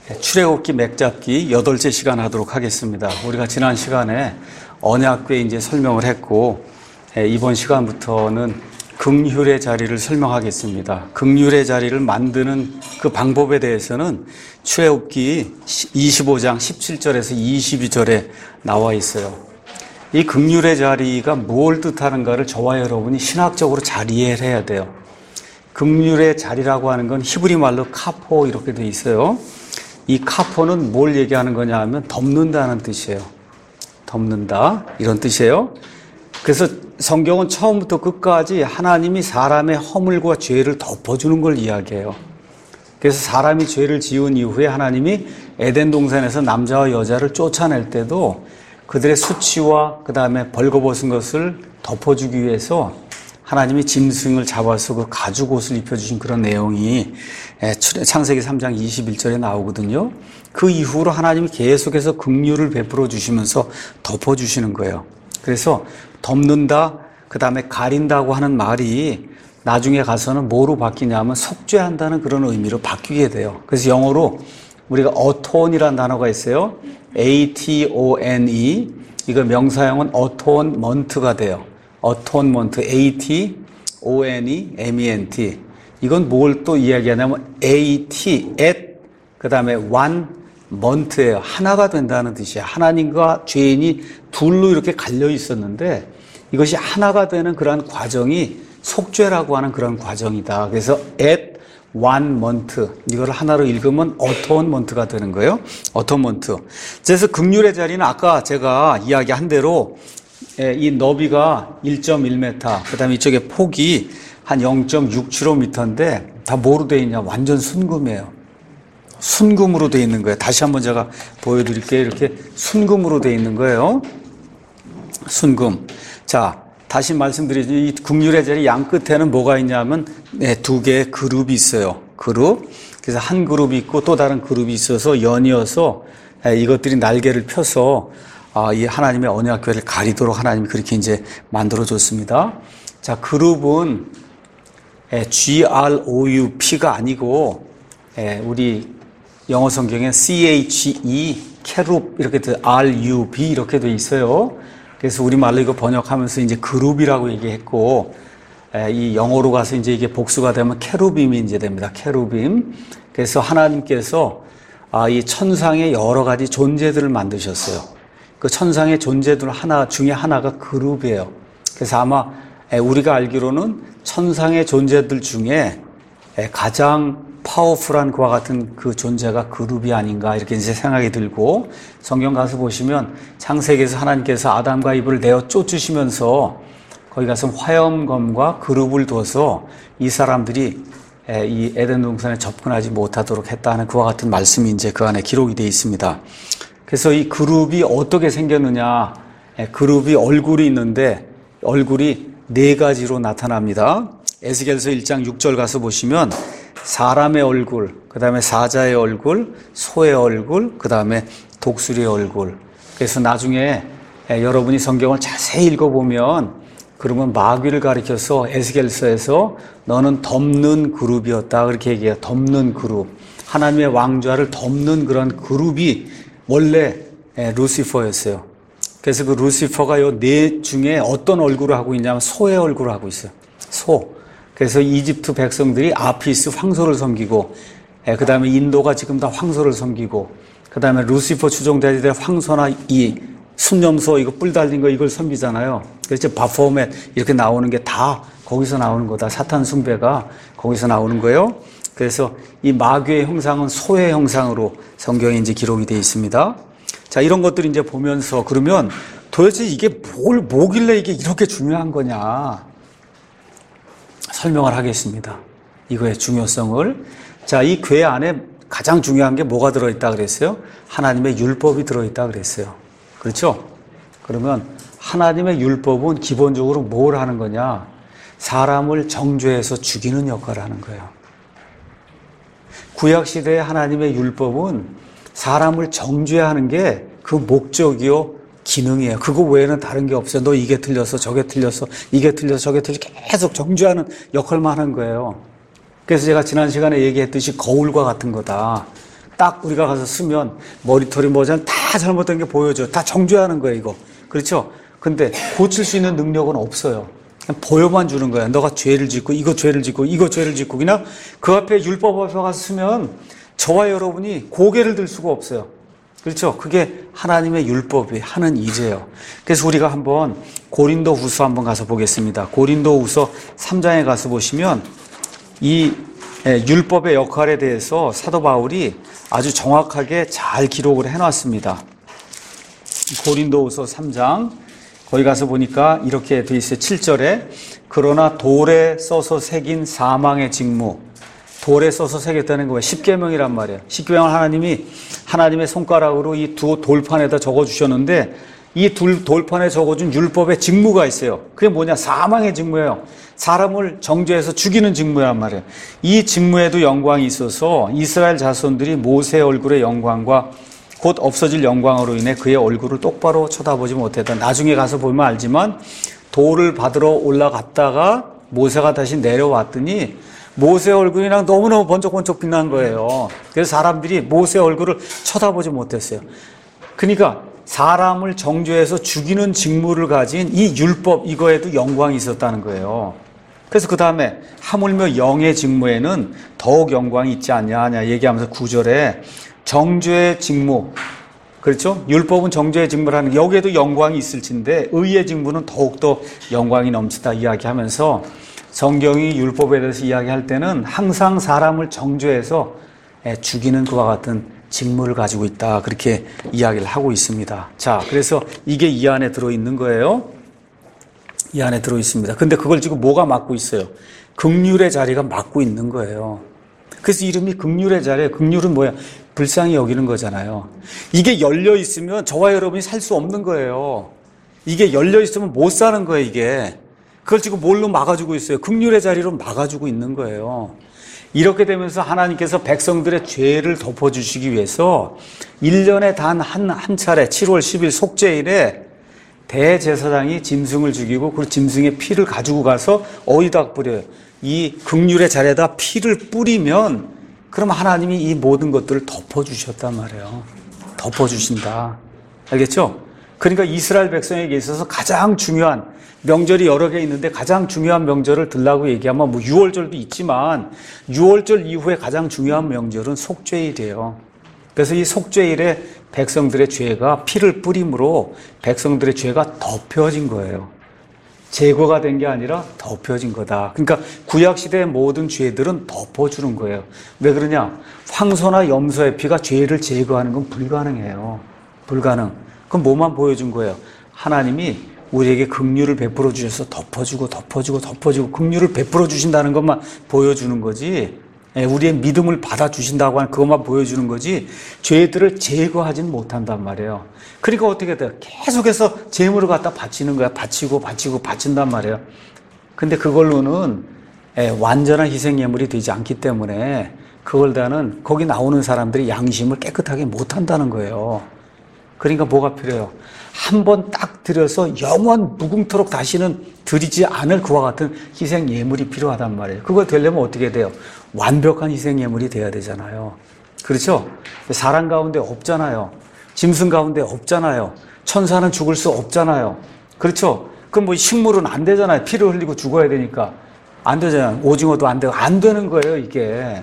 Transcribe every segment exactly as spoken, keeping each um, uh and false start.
출애굽기 맥잡기 여덟째 시간 하도록 하겠습니다. 우리가 지난 시간에 언약궤 이제 설명을 했고, 이번 시간부터는 긍휼의 자리를 설명하겠습니다. 긍휼의 자리를 만드는 그 방법에 대해서는 출애굽기 이십오 장 십칠 절에서 이십이 절에 나와 있어요. 이 긍휼의 자리가 뭘 뜻하는가를 저와 여러분이 신학적으로 잘 이해를 해야 돼요. 긍휼의 자리라고 하는 건 히브리 말로 카포 이렇게 돼 있어요. 이 카포는 뭘 얘기하는 거냐 하면 덮는다는 뜻이에요. 덮는다 이런 뜻이에요. 그래서 성경은 처음부터 끝까지 하나님이 사람의 허물과 죄를 덮어주는 걸 이야기해요. 그래서 사람이 죄를 지은 이후에 하나님이 에덴 동산에서 남자와 여자를 쫓아낼 때도 그들의 수치와 그 다음에 벌거벗은 것을 덮어주기 위해서 하나님이 짐승을 잡아서 그 가죽 옷을 입혀주신 그런 내용이 창세기 삼 장 이십일 절에 나오거든요. 그 이후로 하나님이 계속해서 긍휼을 베풀어 주시면서 덮어주시는 거예요. 그래서 덮는다, 그 다음에 가린다고 하는 말이 나중에 가서는 뭐로 바뀌냐면 속죄한다는 그런 의미로 바뀌게 돼요. 그래서 영어로 우리가 atone이라는 단어가 있어요. A T O N E. 이거 명사형은 atonement가 돼요. atonement, A T O N E M E N T. 이건 뭘 또 이야기하냐면 A T, at, 그 다음에 one, month예요. 하나가 된다는 뜻이에요. 하나님과 죄인이 둘로 이렇게 갈려 있었는데 이것이 하나가 되는 그러한 과정이 속죄라고 하는 그런 과정이다. 그래서 at one month, 이걸 하나로 읽으면 atonement가 되는 거예요. atonement. 그래서 긍휼의 자리는 아까 제가 이야기한 대로 이 너비가 일 점 일 미터, 그 다음에 이쪽에 폭이 한 영 점 육칠오 미터인데 다 뭐로 되어 있냐? 완전 순금이에요. 순금으로 되어 있는 거예요. 다시 한번 제가 보여드릴게요. 이렇게 순금으로 되어 있는 거예요. 순금. 자, 다시 말씀드리죠. 이 긍휼의 자리 양 끝에는 뭐가 있냐면 네, 두 개의 그룹이 있어요. 그룹. 그래서 한 그룹이 있고 또 다른 그룹이 있어서 연이어서 이것들이 날개를 펴서 아, 이 하나님의 언약궤를 가리도록 하나님이 그렇게 이제 만들어줬습니다. 자, 그룹은 G R O U P가 아니고 우리 영어 성경에 C H E, 캐룹 이렇게 돼 R U B 이렇게 돼 있어요. 그래서 우리말로 이거 번역하면서 이제 그룹이라고 얘기했고, 이 영어로 가서 이제 이게 복수가 되면 캐루빔이 이제 됩니다. 캐루빔. 그래서 하나님께서 아, 이 천상의 여러 가지 존재들을 만드셨어요. 그 천상의 존재들 하나 중에 하나가 그룹이에요. 그래서 아마 우리가 알기로는 천상의 존재들 중에 가장 파워풀한 그와 같은 그 존재가 그룹이 아닌가 이렇게 이제 생각이 들고, 성경 가서 보시면 창세기에서 하나님께서 아담과 이브를 내어 쫓으시면서 거기 가서 화염검과 그룹을 둬서 이 사람들이 이 에덴 동산에 접근하지 못하도록 했다는 그와 같은 말씀이 이제 그 안에 기록이 되어 있습니다. 그래서 이 그룹이 어떻게 생겼느냐? 그룹이 얼굴이 있는데 얼굴이 네 가지로 나타납니다. 에스겔서 일 장 육 절 가서 보시면 사람의 얼굴, 그 다음에 사자의 얼굴, 소의 얼굴, 그 다음에 독수리의 얼굴. 그래서 나중에 여러분이 성경을 자세히 읽어보면 그러면 마귀를 가리켜서 에스겔서에서 너는 덮는 그룹이었다 그렇게 얘기해요. 덮는 그룹. 하나님의 왕좌를 덮는 그런 그룹이 원래 루시퍼였어요. 그래서 그 루시퍼가 요 네 중에 어떤 얼굴을 하고 있냐면 소의 얼굴을 하고 있어요. 소. 그래서 이집트 백성들이 아피스 황소를 섬기고, 그 다음에 인도가 지금 다 황소를 섬기고, 그 다음에 루시퍼 추종자들의 황소나 이 순념소 이거 뿔 달린 거 이걸 섬기잖아요. 그래서 바포멧 이렇게 나오는 게 다 거기서 나오는 거다. 사탄 숭배가 거기서 나오는 거예요. 그래서 이 마귀의 형상은 소의 형상으로 성경에 이제 기록이 되어 있습니다. 자, 이런 것들을 이제 보면서 그러면 도대체 이게 뭘, 뭐길래 이게 이렇게 중요한 거냐. 설명을 하겠습니다. 이거의 중요성을. 자, 이 궤 안에 가장 중요한 게 뭐가 들어있다 그랬어요? 하나님의 율법이 들어있다 그랬어요. 그렇죠? 그러면 하나님의 율법은 기본적으로 뭘 하는 거냐? 사람을 정죄해서 죽이는 역할을 하는 거예요. 구약시대의 하나님의 율법은 사람을 정죄하는 게 그 목적이요, 기능이에요. 그거 외에는 다른 게 없어요. 너 이게 틀렸어, 저게 틀렸어, 이게 틀렸어, 저게 틀렸어. 계속 정죄하는 역할만 하는 거예요. 그래서 제가 지난 시간에 얘기했듯이 거울과 같은 거다. 딱 우리가 가서 쓰면 머리털이 뭐잖아 다 잘못된 게 보여줘. 다 정죄하는 거예요, 이거. 그렇죠? 근데 고칠 수 있는 능력은 없어요. 그냥 보여만 주는 거야. 너가 죄를 짓고 이거 죄를 짓고 이거 죄를 짓고 그냥 그 앞에 율법 앞에 가서 쓰면 저와 여러분이 고개를 들 수가 없어요. 그렇죠? 그게 하나님의 율법이 하는 일이에요. 그래서 우리가 한번 고린도후서 한번 가서 보겠습니다. 고린도후서 삼 장에 가서 보시면 이 율법의 역할에 대해서 사도 바울이 아주 정확하게 잘 기록을 해놨습니다. 고린도후서 삼 장 거기 가서 보니까 이렇게 돼 있어요. 칠 절에 그러나 돌에 써서 새긴 사망의 직무, 돌에 써서 새겼다는 거예요. 십계명이란 말이에요. 십계명을 하나님이 하나님의 손가락으로 이 두 돌판에다 적어주셨는데 이 둘 돌판에 적어준 율법의 직무가 있어요. 그게 뭐냐? 사망의 직무예요. 사람을 정죄해서 죽이는 직무란 말이에요. 이 직무에도 영광이 있어서 이스라엘 자손들이 모세의 얼굴의 영광과 곧 없어질 영광으로 인해 그의 얼굴을 똑바로 쳐다보지 못했다. 나중에 가서 보면 알지만 돌을 받으러 올라갔다가 모세가 다시 내려왔더니 모세 얼굴이랑 너무너무 번쩍번쩍 빛난 거예요. 그래서 사람들이 모세 얼굴을 쳐다보지 못했어요. 그러니까 사람을 정죄해서 죽이는 직무를 가진 이 율법 이거에도 영광이 있었다는 거예요. 그래서 그 다음에 하물며 영의 직무에는 더욱 영광이 있지 않냐 하냐 얘기하면서 구 절에 정죄의 직무, 그렇죠? 율법은 정죄의 직무라는 여기에도 영광이 있을진데 의의 직무는 더욱더 영광이 넘치다 이야기하면서 성경이 율법에 대해서 이야기할 때는 항상 사람을 정죄해서 죽이는 그와 같은 직무를 가지고 있다. 그렇게 이야기를 하고 있습니다. 자, 그래서 이게 이 안에 들어있는 거예요. 이 안에 들어있습니다. 근데 그걸 지금 뭐가 맡고 있어요? 긍휼의 자리가 맡고 있는 거예요. 그래서 이름이 긍휼의 자리예요. 긍휼은 뭐야? 불쌍히 여기는 거잖아요. 이게 열려 있으면 저와 여러분이 살 수 없는 거예요. 이게 열려 있으면 못 사는 거예요, 이게. 그걸 지금 뭘로 막아주고 있어요? 긍휼의 자리로 막아주고 있는 거예요. 이렇게 되면서 하나님께서 백성들의 죄를 덮어주시기 위해서 일 년에 단 한, 한 차례 칠월 십일 속죄일에 대제사장이 짐승을 죽이고 그 짐승의 피를 가지고 가서 어디다 뿌려요? 이 긍휼의 자리에다 피를 뿌리면 그럼 하나님이 이 모든 것들을 덮어주셨단 말이에요. 덮어주신다. 알겠죠? 그러니까 이스라엘 백성에게 있어서 가장 중요한 명절이 여러 개 있는데 가장 중요한 명절을 들라고 얘기하면 뭐 유월절도 있지만 유월절 이후에 가장 중요한 명절은 속죄일이에요. 그래서 이 속죄일에 백성들의 죄가 피를 뿌림으로 백성들의 죄가 덮여진 거예요. 제거가 된 게 아니라 덮여진 거다. 그러니까 구약시대의 모든 죄들은 덮어주는 거예요. 왜 그러냐? 황소나 염소의 피가 죄를 제거하는 건 불가능해요. 불가능. 그럼 뭐만 보여준 거예요? 하나님이 우리에게 긍휼을 베풀어 주셔서 덮어주고 덮어주고 덮어주고 긍휼을 베풀어 주신다는 것만 보여주는 거지, 우리의 믿음을 받아주신다고 하는 그것만 보여주는 거지 죄들을 제거하지는 못한단 말이에요. 그러니까 어떻게 돼요? 계속해서 재물을 갖다 바치는 거야. 바치고 바치고 바친단 말이에요. 근데 그걸로는 완전한 희생 예물이 되지 않기 때문에 그걸 다는 거기 나오는 사람들이 양심을 깨끗하게 못한다는 거예요. 그러니까 뭐가 필요해요? 한 번 딱 드려서 영원 무궁토록 다시는 드리지 않을 그와 같은 희생 예물이 필요하단 말이에요. 그거 되려면 어떻게 돼요? 완벽한 희생 예물이 돼야 되잖아요. 그렇죠? 사람 가운데 없잖아요. 짐승 가운데 없잖아요. 천사는 죽을 수 없잖아요. 그렇죠? 그럼 뭐 식물은 안 되잖아요. 피를 흘리고 죽어야 되니까. 안 되잖아요. 오징어도 안 되고. 안 되는 거예요, 이게.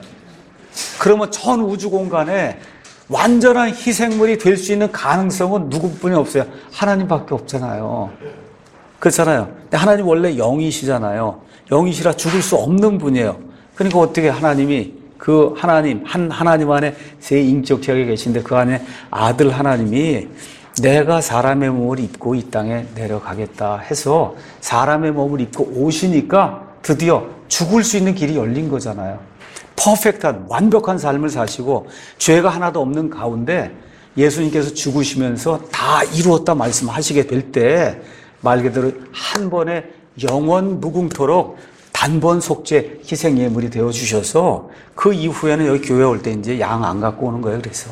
그러면 전 우주 공간에 완전한 희생물이 될 수 있는 가능성은 누구뿐이 없어요. 하나님밖에 없잖아요. 그렇잖아요. 근데 하나님 원래 영이시잖아요. 영이시라 죽을 수 없는 분이에요. 그러니까 어떻게 하나님이 그 하나님, 한 하나님 안에 세 인격체가 계신데 그 안에 아들 하나님이 내가 사람의 몸을 입고 이 땅에 내려가겠다 해서 사람의 몸을 입고 오시니까 드디어 죽을 수 있는 길이 열린 거잖아요. 퍼펙트한 완벽한 삶을 사시고 죄가 하나도 없는 가운데 예수님께서 죽으시면서 다 이루었다 말씀하시게 될 때 말 그대로 한 번에 영원 무궁토록 단번 속죄 희생 예물이 되어 주셔서 그 이후에는 여기 교회 올 때 이제 양 안 갖고 오는 거예요. 그래서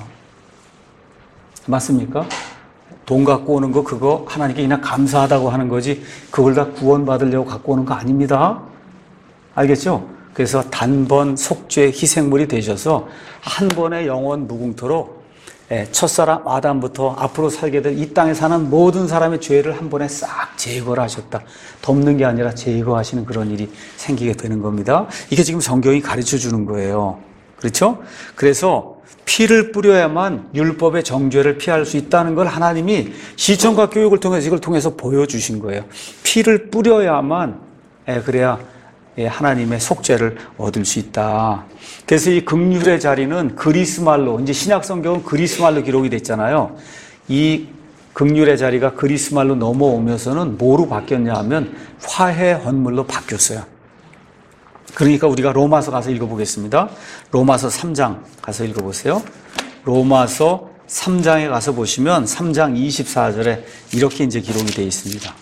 맞습니까? 돈 갖고 오는 거 그거 하나님께 그냥 감사하다고 하는 거지 그걸 다 구원 받으려고 갖고 오는 거 아닙니다. 알겠죠? 그래서 단번 속죄 희생물이 되셔서 한 번의 영원 무궁토록 첫사람 아담부터 앞으로 살게 될 이 땅에 사는 모든 사람의 죄를 한 번에 싹 제거를 하셨다. 덮는 게 아니라 제거하시는 그런 일이 생기게 되는 겁니다. 이게 지금 성경이 가르쳐 주는 거예요. 그렇죠? 그래서 피를 뿌려야만 율법의 정죄를 피할 수 있다는 걸 하나님이 시청과 교육을 통해서 이걸 통해서 보여주신 거예요. 피를 뿌려야만 그래야 하나님의 속죄를 얻을 수 있다. 그래서 이 긍휼의 자리는 그리스말로, 이제 신약 성경은 그리스말로 기록이 됐잖아요. 이 긍휼의 자리가 그리스말로 넘어오면서는 뭐로 바뀌었냐 하면 화해 헌물로 바뀌었어요. 그러니까 우리가 로마서 가서 읽어보겠습니다. 로마서 삼 장 가서 읽어보세요. 로마서 삼 장에 가서 보시면 삼 장 이십사 절에 이렇게 이제 기록이 되어 있습니다.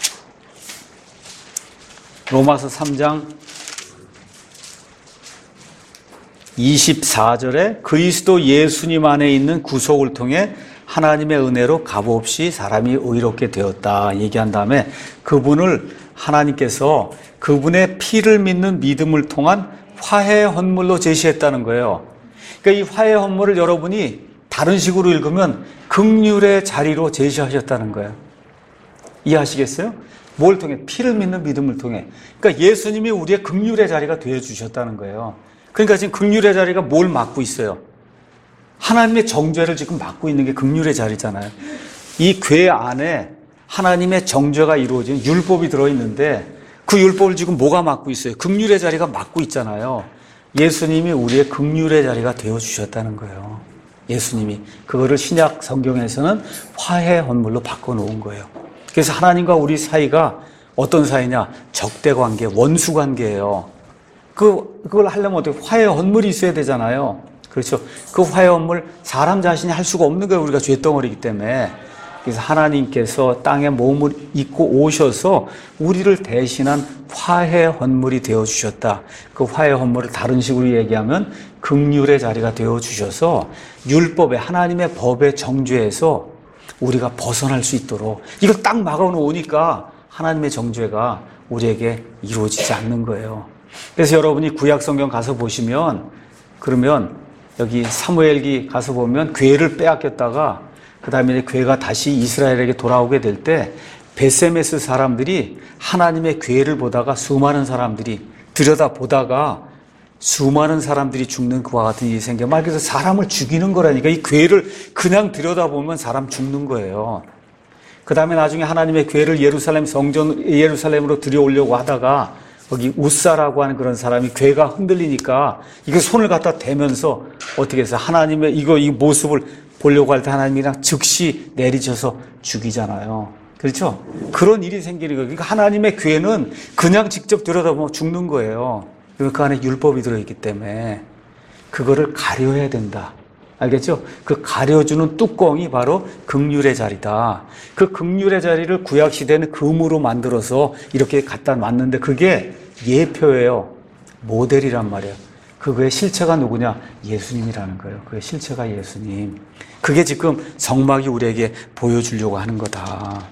로마서 삼 장 이십사 절에 그리스도 예수님 안에 있는 구속을 통해 하나님의 은혜로 값없이 사람이 의롭게 되었다 얘기한 다음에 그분을 하나님께서 그분의 피를 믿는 믿음을 통한 화해 헌물로 제시했다는 거예요. 그러니까 이 화해 헌물을 여러분이 다른 식으로 읽으면 긍휼의 자리로 제시하셨다는 거예요. 이해하시겠어요? 뭘 통해? 피를 믿는 믿음을 통해. 그러니까 예수님이 우리의 긍휼의 자리가 되어주셨다는 거예요. 그러니까 지금 긍휼의 자리가 뭘 맡고 있어요? 하나님의 정죄를 지금 맡고 있는 게 긍휼의 자리잖아요. 이 궤 안에 하나님의 정죄가 이루어진 율법이 들어있는데 그 율법을 지금 뭐가 맡고 있어요? 긍휼의 자리가 맡고 있잖아요. 예수님이 우리의 긍휼의 자리가 되어주셨다는 거예요. 예수님이. 그거를 신약 성경에서는 화해 헌물로 바꿔놓은 거예요. 그래서 하나님과 우리 사이가 어떤 사이냐? 적대 관계, 원수 관계예요. 그, 그걸 하려면 어떻게 화해 헌물이 있어야 되잖아요. 그렇죠. 그 화해 헌물 사람 자신이 할 수가 없는 거예요. 우리가 죄덩어리이기 때문에. 그래서 하나님께서 땅에 몸을 입고 오셔서 우리를 대신한 화해 헌물이 되어주셨다. 그 화해 헌물을 다른 식으로 얘기하면 긍휼의 자리가 되어주셔서 율법의 하나님의 법의 정죄에서 우리가 벗어날 수 있도록 이걸 딱 막아놓으니까 하나님의 정죄가 우리에게 이루어지지 않는 거예요. 그래서 여러분이 구약 성경 가서 보시면 그러면 여기 사무엘기 가서 보면 궤를 빼앗겼다가 그 다음에 궤가 다시 이스라엘에게 돌아오게 될 때 베세메스 사람들이 하나님의 궤를 보다가 수많은 사람들이 들여다보다가 수많은 사람들이 죽는 그와 같은 일이 생겨. 말 그대로 사람을 죽이는 거라니까. 이 궤를 그냥 들여다보면 사람 죽는 거예요. 그 다음에 나중에 하나님의 궤를 예루살렘 성전 예루살렘으로 들여오려고 하다가 거기 우사라고 하는 그런 사람이 궤가 흔들리니까 이거 손을 갖다 대면서 어떻게 해서 하나님의 이거 이 모습을 보려고 할 때 하나님이랑 즉시 내리쳐서 죽이잖아요. 그렇죠? 그런 일이 생기는 거예요. 그러니까 하나님의 궤는 그냥 직접 들여다보면 죽는 거예요. 그 안에 율법이 들어있기 때문에 그거를 가려야 된다. 알겠죠? 그 가려주는 뚜껑이 바로 긍휼의 자리다. 그 긍휼의 자리를 구약 시대는 금으로 만들어서 이렇게 갖다 놨는데 그게 예표예요. 모델이란 말이에요. 그거의 실체가 누구냐? 예수님이라는 거예요. 그의 실체가 예수님. 그게 지금 성막이 우리에게 보여주려고 하는 거다.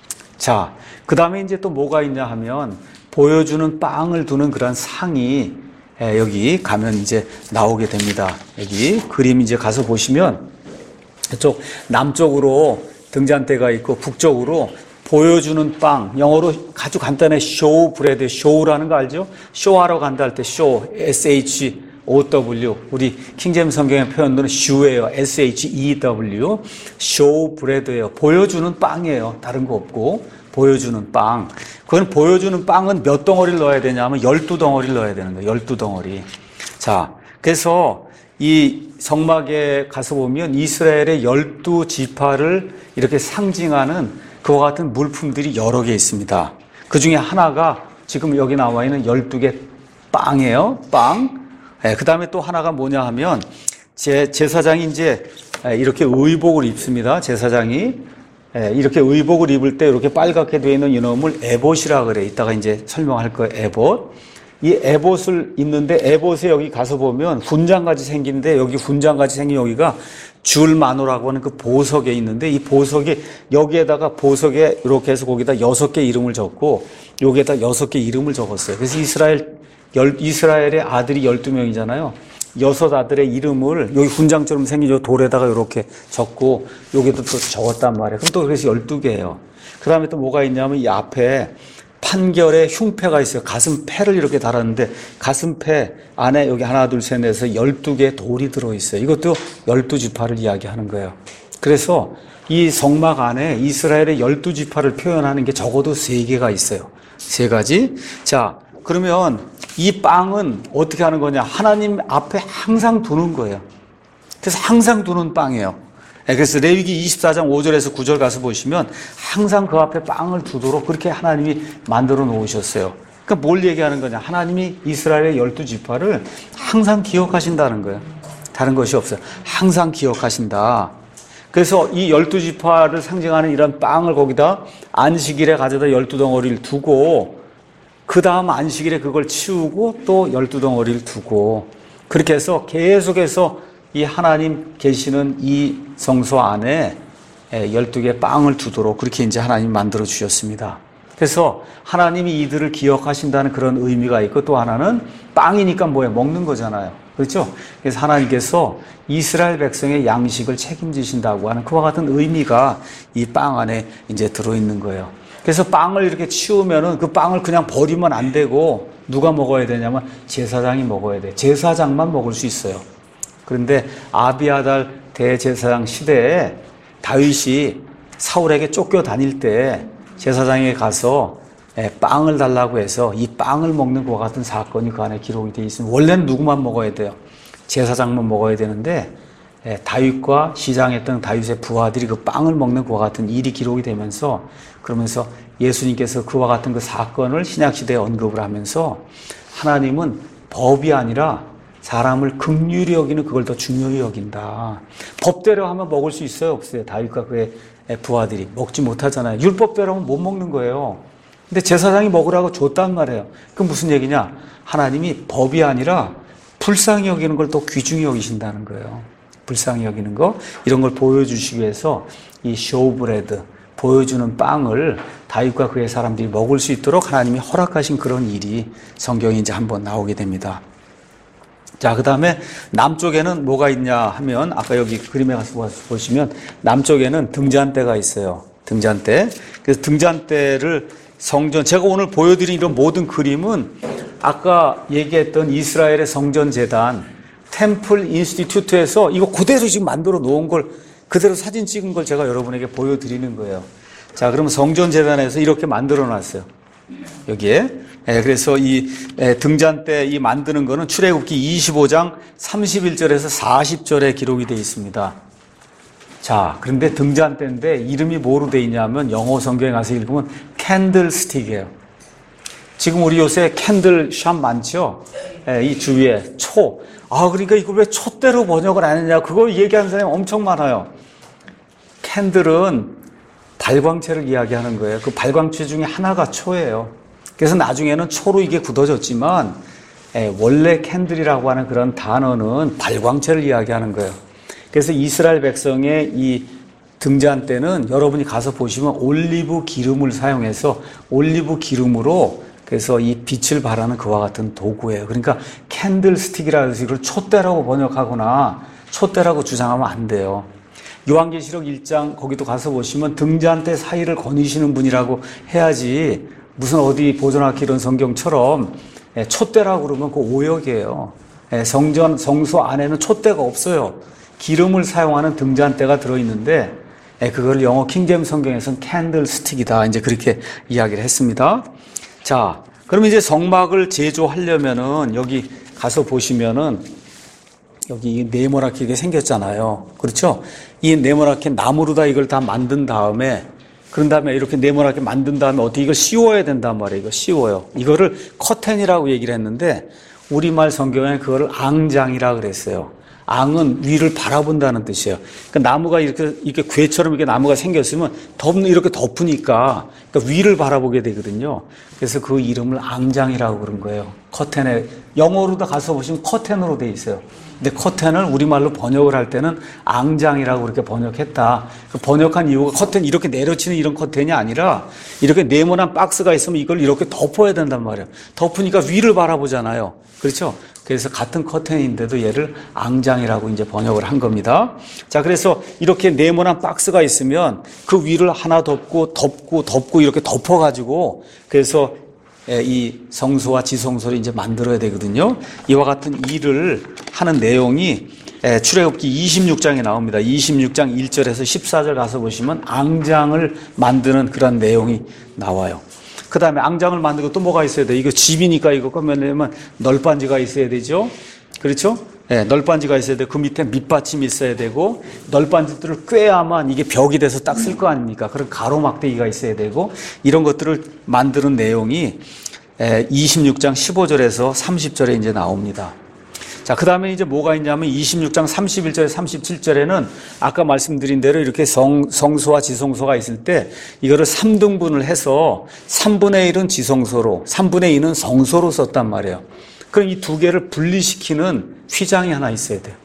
자, 그 다음에 이제 또 뭐가 있냐 하면 보여주는 빵을 두는 그런 상이 여기 가면 이제 나오게 됩니다. 여기 그림 이제 가서 보시면 이쪽 남쪽으로 등잔대가 있고 북쪽으로 보여주는 빵, 영어로 아주 간단해 쇼 브레드, 쇼라는 거 알죠? 쇼하러 간다 할 때 쇼, 에스 에이치 오 더블유, 우리 킹제임스 성경의 표현으로는 슈예요. 에스 에이치 이 더블유, 쇼 브레드예요. 보여주는 빵이에요. 다른 거 없고 보여주는 빵. 그건 보여주는 빵은 몇 덩어리를 넣어야 되냐면 열두 덩어리를 넣어야 되는 거예요. 열두 덩어리. 자, 그래서 이 성막에 가서 보면 이스라엘의 열두 지파를 이렇게 상징하는 그와 같은 물품들이 여러 개 있습니다. 그 중에 하나가 지금 여기 나와 있는 열두 개 빵이에요. 빵. 네, 그 다음에 또 하나가 뭐냐 하면 제, 제사장이 이제 이렇게 의복을 입습니다. 제사장이. 이렇게 의복을 입을 때 이렇게 빨갛게 되어 있는 이놈을 에봇이라 그래. 이따가 이제 설명할 거예요. 에봇. 이 에봇을 입는데 에봇에 여기 가서 보면 훈장같이 생긴데 여기 훈장같이 생긴 여기가 줄마노라고 하는 그 보석에 있는데 이 보석이 여기에다가 보석에 이렇게 해서 거기다 여섯 개 이름을 적고 여기에다 여섯 개 이름을 적었어요. 그래서 이스라엘 열, 이스라엘의 아들이 열두 명이잖아요. 여섯 아들의 이름을 여기 훈장처럼 생긴 요 돌에다가 이렇게 적고 여기도 또 적었단 말이에요. 그럼 또 그래서 열두 개예요. 그 다음에 또 뭐가 있냐면 이 앞에 판결의 흉패가 있어요. 가슴패를 이렇게 달았는데 가슴패 안에 여기 하나 둘 셋 넷에서 열두 개의 돌이 들어있어요. 이것도 열두 지파를 이야기하는 거예요. 그래서 이 성막 안에 이스라엘의 열두 지파를 표현하는 게 적어도 세 개가 있어요. 세 가지. 자, 그러면 이 빵은 어떻게 하는 거냐? 하나님 앞에 항상 두는 거예요. 그래서 항상 두는 빵이에요. 그래서 레위기 이십사 장 오 절에서 구 절 가서 보시면 항상 그 앞에 빵을 두도록 그렇게 하나님이 만들어 놓으셨어요. 그러니까 뭘 얘기하는 거냐? 하나님이 이스라엘의 열두 지파를 항상 기억하신다는 거예요. 다른 것이 없어요. 항상 기억하신다. 그래서 이 열두 지파를 상징하는 이런 빵을 거기다 안식일에 가져다 열두 덩어리를 두고 그 다음 안식일에 그걸 치우고 또 열두 덩어리를 두고 그렇게 해서 계속해서 이 하나님 계시는 이 성소 안에 열두 개 빵을 두도록 그렇게 이제 하나님 만들어 주셨습니다. 그래서 하나님이 이들을 기억하신다는 그런 의미가 있고 또 하나는 빵이니까 뭐예요? 먹는 거잖아요. 그렇죠? 그래서 하나님께서 이스라엘 백성의 양식을 책임지신다고 하는 그와 같은 의미가 이 빵 안에 이제 들어있는 거예요. 그래서 빵을 이렇게 치우면은 그 빵을 그냥 버리면 안 되고 누가 먹어야 되냐면 제사장이 먹어야 돼. 제사장만 먹을 수 있어요. 그런데 아비아달 대제사장 시대에 다윗이 사울에게 쫓겨 다닐 때 제사장에 가서 빵을 달라고 해서 이 빵을 먹는 것과 같은 사건이 그 안에 기록이 되어 있습니다. 원래는 누구만 먹어야 돼요? 제사장만 먹어야 되는데 다윗과 시장했던 다윗의 부하들이 그 빵을 먹는 것과 같은 일이 기록이 되면서 그러면서 예수님께서 그와 같은 그 사건을 신약시대에 언급을 하면서 하나님은 법이 아니라 사람을 긍휼히 여기는 그걸 더 중요히 여긴다. 법대로 하면 먹을 수 있어요? 없어요? 다윗과 그의 부하들이 먹지 못하잖아요. 율법대로 하면 못 먹는 거예요. 근데 제사장이 먹으라고 줬단 말이에요. 그건 무슨 얘기냐? 하나님이 법이 아니라 불쌍히 여기는 걸 더 귀중히 여기신다는 거예요. 불쌍히 여기는 거 이런 걸 보여주시기 위해서 이 쇼브레드 보여주는 빵을 다윗과 그의 사람들이 먹을 수 있도록 하나님이 허락하신 그런 일이 성경에 이제 한번 나오게 됩니다. 자, 그 다음에 남쪽에는 뭐가 있냐 하면 아까 여기 그림에 가서 보시면 남쪽에는 등잔대가 있어요. 등잔대. 그래서 등잔대를 성전, 제가 오늘 보여드린 이런 모든 그림은 아까 얘기했던 이스라엘의 성전 재단 템플 인스티튜트에서 이거 그대로 지금 만들어 놓은 걸 그대로 사진 찍은 걸 제가 여러분에게 보여드리는 거예요. 자, 그러면 성전 재단에서 이렇게 만들어 놨어요. 여기에. 예, 그래서 이 예, 등잔대 이 만드는 거는 출애굽기 이십오 장 삼십일 절에서 사십 절에 기록이 되어 있습니다. 자, 그런데 등잔대인데 이름이 뭐로 되어 있냐면 영어 성경에 가서 읽으면 캔들스틱이에요. 지금 우리 요새 캔들샵 많죠? 예, 이 주위에 초. 아, 그러니까 이걸 왜 촛대로 번역을 안 했냐? 그거 얘기하는 사람이 엄청 많아요. 캔들은 발광체를 이야기하는 거예요. 그 발광체 중에 하나가 초예요. 그래서 나중에는 초로 이게 굳어졌지만 예, 원래 캔들이라고 하는 그런 단어는 발광체를 이야기하는 거예요. 그래서 이스라엘 백성의 이 등잔대는 여러분이 가서 보시면 올리브 기름을 사용해서 올리브 기름으로 그래서 이 빛을 발하는 그와 같은 도구예요. 그러니까 캔들스틱이라고 해서 이걸 촛대라고 번역하거나 촛대라고 주장하면 안 돼요. 요한계시록 일 장 거기도 가서 보시면 등잔대 사이를 거니시는 분이라고 해야지 무슨 어디 보존학기 이런 성경처럼 촛대라고 그러면 그 오역이에요. 성전, 성소 안에는 촛대가 없어요. 기름을 사용하는 등잔대가 들어있는데 그걸 영어 킹제임스 성경에서는 캔들스틱이다. 이제 그렇게 이야기를 했습니다. 자, 그럼 이제 성막을 제조하려면은 여기 가서 보시면은 여기 네모나게 이게 생겼잖아요. 그렇죠? 이 네모나게 나무로 다 이걸 다 만든 다음에 그런 다음에 이렇게 네모나게 만든 다음에 어떻게 이걸 씌워야 된단 말이에요. 이거 씌워요. 이거를 커튼이라고 얘기를 했는데 우리말 성경에 그거를 앙장이라 그랬어요. 앙은 위를 바라본다는 뜻이에요. 그러니까 나무가 이렇게 이렇게 괴처럼 이렇게 나무가 생겼으면 덮는 이렇게 덮으니까 그러니까 위를 바라보게 되거든요. 그래서 그 이름을 앙장이라고 그런 거예요. 커튼에 영어로도 가서 보시면 커튼으로 돼 있어요. 근데 커튼을 우리말로 번역을 할 때는 앙장이라고 그렇게 번역했다. 그 번역한 이유가 커튼 이렇게 내려치는 이런 커튼이 아니라 이렇게 네모난 박스가 있으면 이걸 이렇게 덮어야 된단 말이에요. 덮으니까 위를 바라보잖아요. 그렇죠? 그래서 같은 커튼인데도 얘를 앙장이라고 이제 번역을 한 겁니다. 자, 그래서 이렇게 네모난 박스가 있으면 그 위를 하나 덮고 덮고 덮고 이렇게 덮어가지고 그래서 이 성소와 지성소를 이제 만들어야 되거든요. 이와 같은 일을 하는 내용이 출애굽기 이십육 장에 나옵니다. 이십육 장 일 절에서 십사 절 가서 보시면 앙장을 만드는 그런 내용이 나와요. 그 다음에 앙장을 만들고 또 뭐가 있어야 돼? 이거 집이니까 이거 꺼내려면 널빤지가 있어야 되죠. 그렇죠? 네, 널빤지가 있어야 되고 그 밑에 밑받침이 있어야 되고 널빤지들을 꿰야만 이게 벽이 돼서 딱 쓸 거 아닙니까? 그런 가로막대기가 있어야 되고 이런 것들을 만드는 내용이 이십육 장 십오 절에서 삼십 절에 이제 나옵니다. 자, 그 다음에 이제 뭐가 있냐면 이십육 장 삼십일 절에 삼십칠 절에는 아까 말씀드린 대로 이렇게 성, 성소와 지성소가 있을 때 이거를 삼 등분을 해서 삼분의 일은 지성소로 삼분의 이는 성소로 썼단 말이에요. 그럼 이 두 개를 분리시키는 휘장이 하나 있어야 돼요.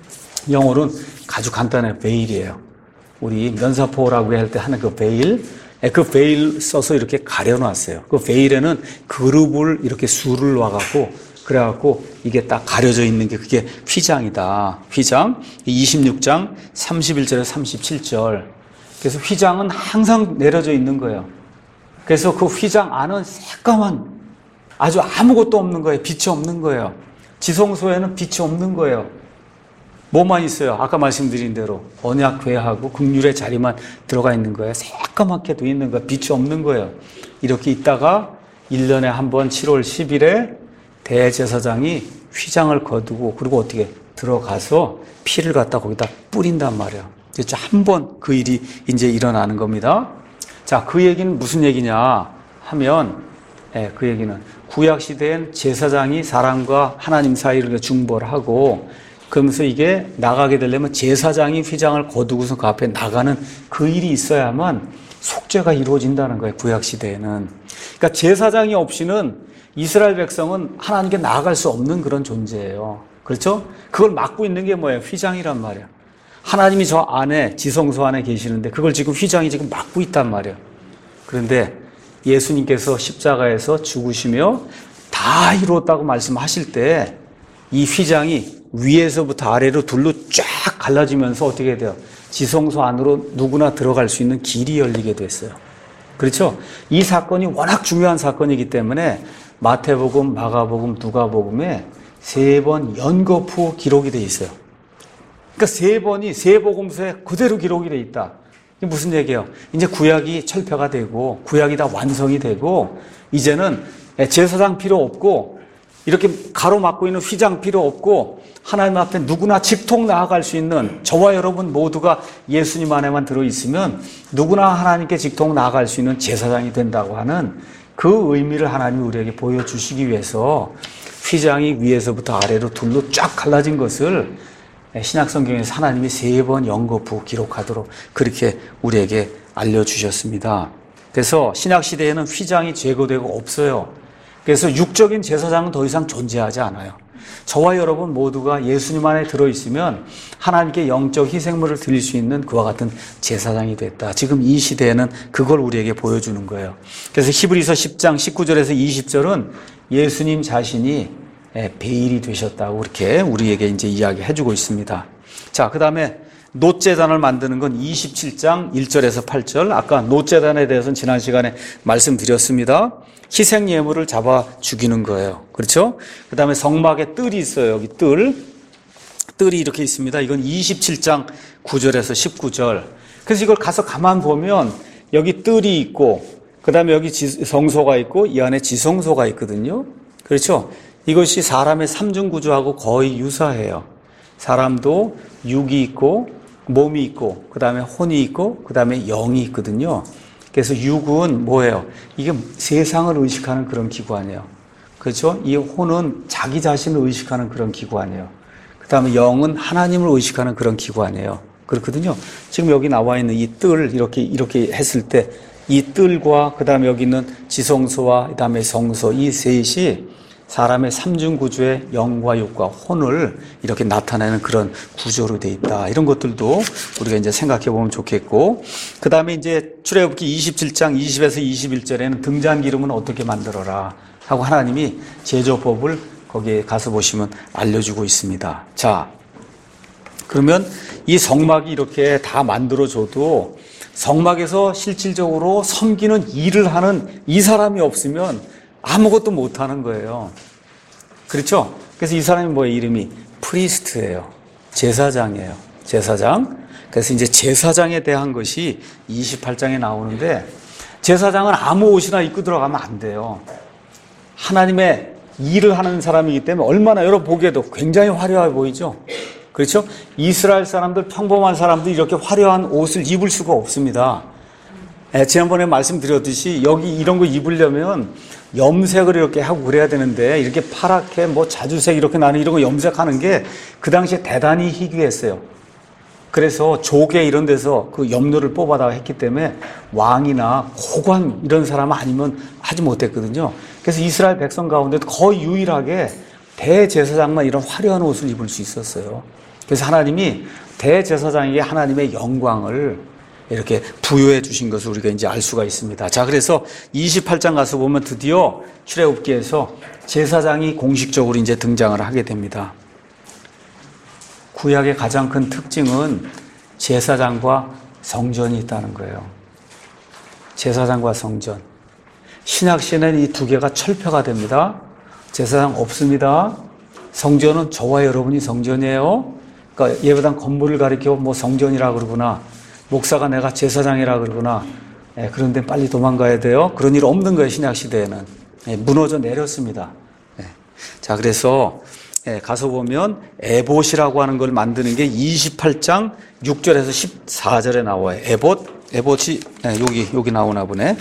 영어로는 아주 간단해요. 베일이에요. 우리 면사포라고 할 때 하는 그 베일, 그 베일 써서 이렇게 가려놨어요. 그 베일에는 그룹을 이렇게 수를 놔갖고 그래갖고 이게 딱 가려져 있는 게 그게 휘장이다. 휘장. 이십육 장 삼십일 절에서 삼십칠 절. 그래서 휘장은 항상 내려져 있는 거예요. 그래서 그 휘장 안은 새까만 아주 아무것도 없는 거예요. 빛이 없는 거예요. 지성소에는 빛이 없는 거예요. 뭐만 있어요? 아까 말씀드린 대로 언약궤하고 긍휼의 자리만 들어가 있는 거예요. 새까맣게 돼 있는 거예요. 빛이 없는 거예요. 이렇게 있다가 일 년에 한 번 칠월 십일에 대제사장이 휘장을 거두고 그리고 어떻게 들어가서 피를 갖다 거기다 뿌린단 말이에요. 그렇죠? 한 번 그 일이 이제 일어나는 겁니다. 자, 그 얘기는 무슨 얘기냐 하면 예, 그 얘기는 구약 시대엔 제사장이 사람과 하나님 사이를 중보를 하고 그러면서 이게 나가게 되려면 제사장이 휘장을 거두고서 그 앞에 나가는 그 일이 있어야만 속죄가 이루어진다는 거예요. 구약 시대에는. 그러니까 제사장이 없이는 이스라엘 백성은 하나님께 나아갈 수 없는 그런 존재예요. 그렇죠? 그걸 막고 있는 게 뭐예요? 휘장이란 말이에요. 하나님이 저 안에 지성소 안에 계시는데 그걸 지금 휘장이 지금 막고 있단 말이에요. 그런데 예수님께서 십자가에서 죽으시며 다 이루었다고 말씀하실 때 이 휘장이 위에서부터 아래로 둘로 쫙 갈라지면서 어떻게 돼요? 지성소 안으로 누구나 들어갈 수 있는 길이 열리게 됐어요. 그렇죠? 이 사건이 워낙 중요한 사건이기 때문에 마태복음, 마가복음, 누가복음에 세 번 연거푸 기록이 돼 있어요. 그러니까 세 번이 세 복음서에 그대로 기록이 돼 있다. 이게 무슨 얘기예요? 이제 구약이 철폐가 되고 구약이 다 완성이 되고 이제는 제사장 필요 없고 이렇게 가로막고 있는 휘장 필요 없고 하나님 앞에 누구나 직통 나아갈 수 있는 저와 여러분 모두가 예수님 안에만 들어있으면 누구나 하나님께 직통 나아갈 수 있는 제사장이 된다고 하는 그 의미를 하나님이 우리에게 보여주시기 위해서 휘장이 위에서부터 아래로 둘로 쫙 갈라진 것을 신약성경에서 하나님이 세 번 연거푸 기록하도록 그렇게 우리에게 알려주셨습니다. 그래서 신약시대에는 휘장이 제거되고 없어요. 그래서 육적인 제사장은 더 이상 존재하지 않아요. 저와 여러분 모두가 예수님 안에 들어있으면 하나님께 영적 희생물을 드릴 수 있는 그와 같은 제사장이 됐다. 지금 이 시대에는 그걸 우리에게 보여주는 거예요. 그래서 히브리서 십 장 십구 절에서 이십 절은 예수님 자신이 베일이 되셨다고 그렇게 우리에게 이제 이야기해주고 있습니다. 자, 그 다음에 놋제단을 만드는 건 이십칠 장 일 절에서 팔 절. 아까 놋제단에 대해서는 지난 시간에 말씀드렸습니다. 희생 예물을 잡아 죽이는 거예요. 그렇죠? 그 다음에 성막에 뜰이 있어요. 여기 뜰. 뜰이 이렇게 있습니다. 이건 이십칠 장 구 절에서 십구 절. 그래서 이걸 가서 가만 보면 여기 뜰이 있고 그 다음에 여기 성소가 있고 이 안에 지성소가 있거든요. 그렇죠? 이것이 사람의 삼중구조하고 거의 유사해요. 사람도 육이 있고 몸이 있고 그 다음에 혼이 있고 그 다음에 영이 있거든요. 그래서 육은 뭐예요? 이게 세상을 의식하는 그런 기관이에요. 그렇죠? 이 혼은 자기 자신을 의식하는 그런 기관이에요. 그 다음에 영은 하나님을 의식하는 그런 기관이에요. 그렇거든요. 지금 여기 나와 있는 이 뜰 이렇게 이렇게 했을 때 이 뜰과 그 다음에 여기 있는 지성소와 그 다음에 성소 이 셋이 사람의 삼중 구조의 영과 육과 혼을 이렇게 나타내는 그런 구조로 돼 있다. 이런 것들도 우리가 이제 생각해 보면 좋겠고, 그 다음에 이제 출애굽기 이십칠 장 이십에서 이십일 절에는 등잔 기름은 어떻게 만들어라 하고 하나님이 제조법을 거기에 가서 보시면 알려주고 있습니다. 자, 그러면 이 성막이 이렇게 다 만들어줘도 성막에서 실질적으로 섬기는 일을 하는 이 사람이 없으면 아무것도 못하는 거예요. 그렇죠? 그래서 이 사람이 뭐예요? 이름이 프리스트예요. 제사장이에요. 제사장. 그래서 이제 제사장에 대한 것이 이십팔 장에 나오는데, 제사장은 아무 옷이나 입고 들어가면 안 돼요. 하나님의 일을 하는 사람이기 때문에 얼마나 여러분 보기에도 굉장히 화려해 보이죠? 그렇죠? 이스라엘 사람들, 평범한 사람들이 이렇게 화려한 옷을 입을 수가 없습니다. 예, 지난번에 말씀드렸듯이 여기 이런 거 입으려면 염색을 이렇게 하고 그래야 되는데, 이렇게 파랗게 뭐 자주색 이렇게 나는 이런 거 염색하는 게 그 당시에 대단히 희귀했어요. 그래서 조개 이런 데서 그 염료를 뽑아다가 했기 때문에 왕이나 고관 이런 사람 아니면 하지 못했거든요. 그래서 이스라엘 백성 가운데도 거의 유일하게 대제사장만 이런 화려한 옷을 입을 수 있었어요. 그래서 하나님이 대제사장에게 하나님의 영광을 이렇게 부여해 주신 것을 우리가 이제 알 수가 있습니다. 자, 그래서 이십팔 장 가서 보면 드디어 출애굽기에서 제사장이 공식적으로 이제 등장을 하게 됩니다. 구약의 가장 큰 특징은 제사장과 성전이 있다는 거예요. 제사장과 성전. 신약 시대는 이 두 개가 철폐가 됩니다. 제사장 없습니다. 성전은 저와 여러분이 성전이에요. 그러니까 예배당 건물을 가리켜 뭐 성전이라 그러구나, 목사가 내가 제사장이라 그러구나, 예, 그런데 빨리 도망가야 돼요. 그런 일 없는 거예요. 신약 시대에는. 예, 무너져 내렸습니다. 예. 자, 그래서 예, 가서 보면 에봇이라고 하는 걸 만드는 게 이십팔 장 육 절에서 십사 절에 나와요. 에봇, 에봇이 예, 여기 여기 나오나 보네.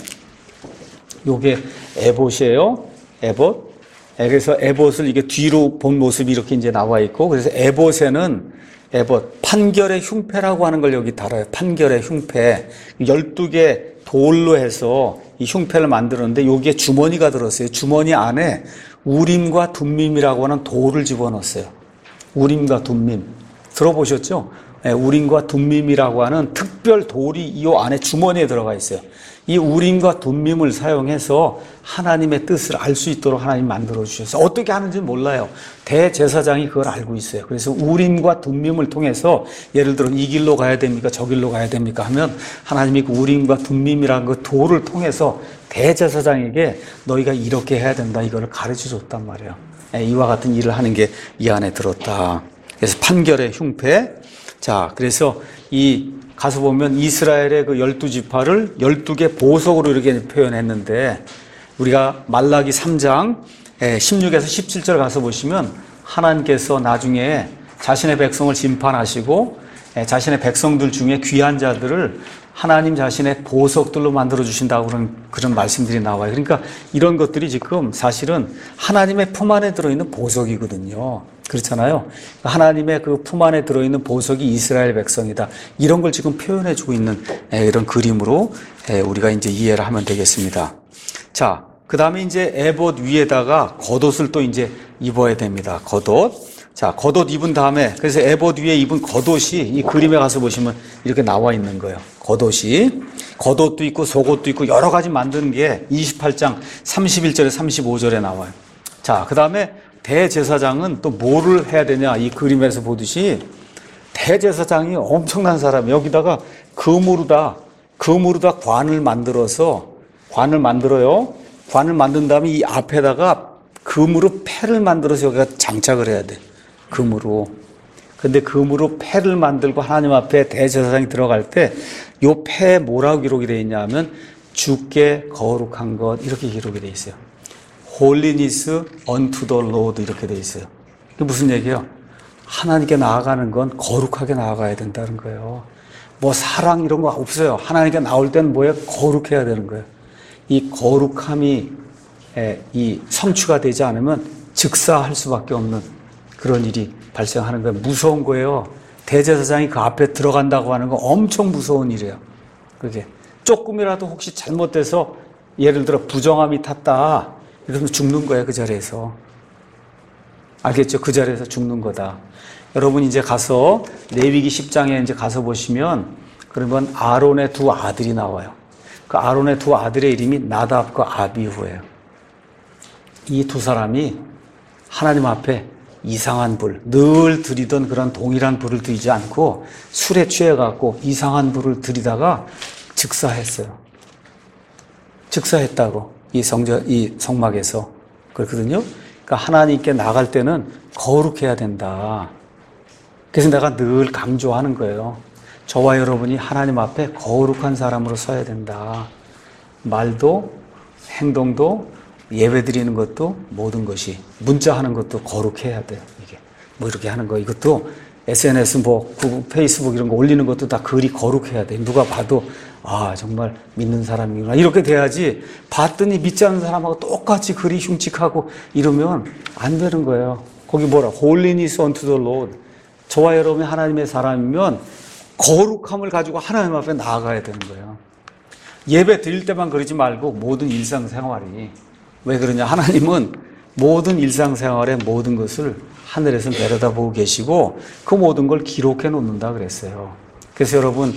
요게 에봇이에요. 에봇. 예, 그래서 에봇을 이게 뒤로 본 모습이 이렇게 이제 나와 있고, 그래서 에봇에는 에봇 판결의 흉패라고 하는 걸 여기 달아요. 판결의 흉패. 열두 개 돌로 해서 이 흉패를 만들었는데 여기에 주머니가 들었어요. 주머니 안에 우림과 둠밈이라고 하는 돌을 집어넣었어요. 우림과 둠밈. 들어보셨죠? 네, 우림과 둠밈이라고 하는 특별 돌이 이 안에 주머니에 들어가 있어요. 이 우림과 둠밈을 사용해서 하나님의 뜻을 알 수 있도록 하나님 만들어 주셨어요. 어떻게 하는지 몰라요. 대제사장이 그걸 알고 있어요. 그래서 우림과 둠밈을 통해서 예를 들어 이 길로 가야 됩니까? 저 길로 가야 됩니까? 하면 하나님이 그 우림과 둠밈이라는 그 돌을 통해서 대제사장에게 너희가 이렇게 해야 된다, 이거를 가르쳐 줬단 말이에요. 이와 같은 일을 하는 게 이 안에 들었다. 그래서 판결의 흉패. 자, 그래서 이 가서 보면 이스라엘의 그 열두 지파를 열두 개 보석으로 이렇게 표현했는데, 우리가 말라기 삼 장 십육에서 십칠 절 가서 보시면 하나님께서 나중에 자신의 백성을 심판하시고 자신의 백성들 중에 귀한 자들을 하나님 자신의 보석들로 만들어 주신다고 그런 그런 말씀들이 나와요. 그러니까 이런 것들이 지금 사실은 하나님의 품 안에 들어있는 보석이거든요. 그렇잖아요. 하나님의 그 품 안에 들어있는 보석이 이스라엘 백성이다. 이런 걸 지금 표현해 주고 있는 이런 그림으로 우리가 이제 이해를 하면 되겠습니다. 자, 그 다음에 이제 에봇 위에다가 겉옷을 또 이제 입어야 됩니다. 겉옷. 자, 겉옷 입은 다음에, 그래서 에봇 위에 입은 겉옷이 이 그림에 가서 보시면 이렇게 나와 있는 거예요. 겉옷이. 겉옷도 있고 속옷도 있고 여러 가지 만드는 게 이십팔 장 삼십일 절에 삼십오 절에 나와요. 자, 그 다음에 대제사장은 또 뭐를 해야 되냐. 이 그림에서 보듯이 대제사장이 엄청난 사람, 여기다가 금으로다, 금으로다 관을 만들어서, 관을 만들어요. 관을 만든 다음에 이 앞에다가 금으로 패를 만들어서 여기가 장착을 해야 돼. 금으로. 근데 금으로 패를 만들고 하나님 앞에 대제사장이 들어갈 때 요 패에 뭐라고 기록이 되어 있냐 하면 주께 거룩한 것, 이렇게 기록이 되어 있어요. Holiness unto the Lord, 이렇게 되어 있어요. 이게 무슨 얘기예요? 하나님께 나아가는 건 거룩하게 나아가야 된다는 거예요. 뭐 사랑 이런 거 없어요. 하나님께 나올 때는 뭐예요? 거룩해야 되는 거예요. 이 거룩함이 이 성취가 되지 않으면 즉사할 수밖에 없는 그런 일이 발생하는 거예요. 무서운 거예요. 대제사장이 그 앞에 들어간다고 하는 건 엄청 무서운 일이에요. 그게 조금이라도 혹시 잘못돼서 예를 들어 부정함이 탔다, 이러면 죽는 거예요. 그 자리에서. 알겠죠? 그 자리에서 죽는 거다. 여러분 이제 가서 레위기 십 장에 이제 가서 보시면 그러면 아론의 두 아들이 나와요. 그 아론의 두 아들의 이름이 나답과 아비후예요. 이 두 사람이 하나님 앞에 이상한 불, 늘 들이던 그런 동일한 불을 들이지 않고 술에 취해갖고 이상한 불을 들이다가 즉사했어요. 즉사했다고 이 성전, 이 성막에서 그렇거든요. 그러니까 하나님께 나갈 때는 거룩해야 된다. 그래서 내가 늘 강조하는 거예요. 저와 여러분이 하나님 앞에 거룩한 사람으로 서야 된다. 말도 행동도 예배 드리는 것도 모든 것이 문자하는 것도 거룩해야 돼요. 이게 뭐 이렇게 하는 거 이것도 에스엔에스 뭐 구글, 페이스북 이런 거 올리는 것도 다 글이 거룩해야 돼. 누가 봐도 아 정말 믿는 사람이구나 이렇게 돼야지. 봤더니 믿지 않는 사람하고 똑같이 글이 흉측하고 이러면 안 되는 거예요. 거기 뭐라 Holiness unto the Lord. 저와 여러분이 하나님의 사람이면 거룩함을 가지고 하나님 앞에 나아가야 되는 거예요. 예배 드릴 때만 그러지 말고 모든 일상생활이. 왜 그러냐? 하나님은 모든 일상생활의 모든 것을 하늘에서 내려다보고 계시고 그 모든 걸 기록해 놓는다 그랬어요. 그래서 여러분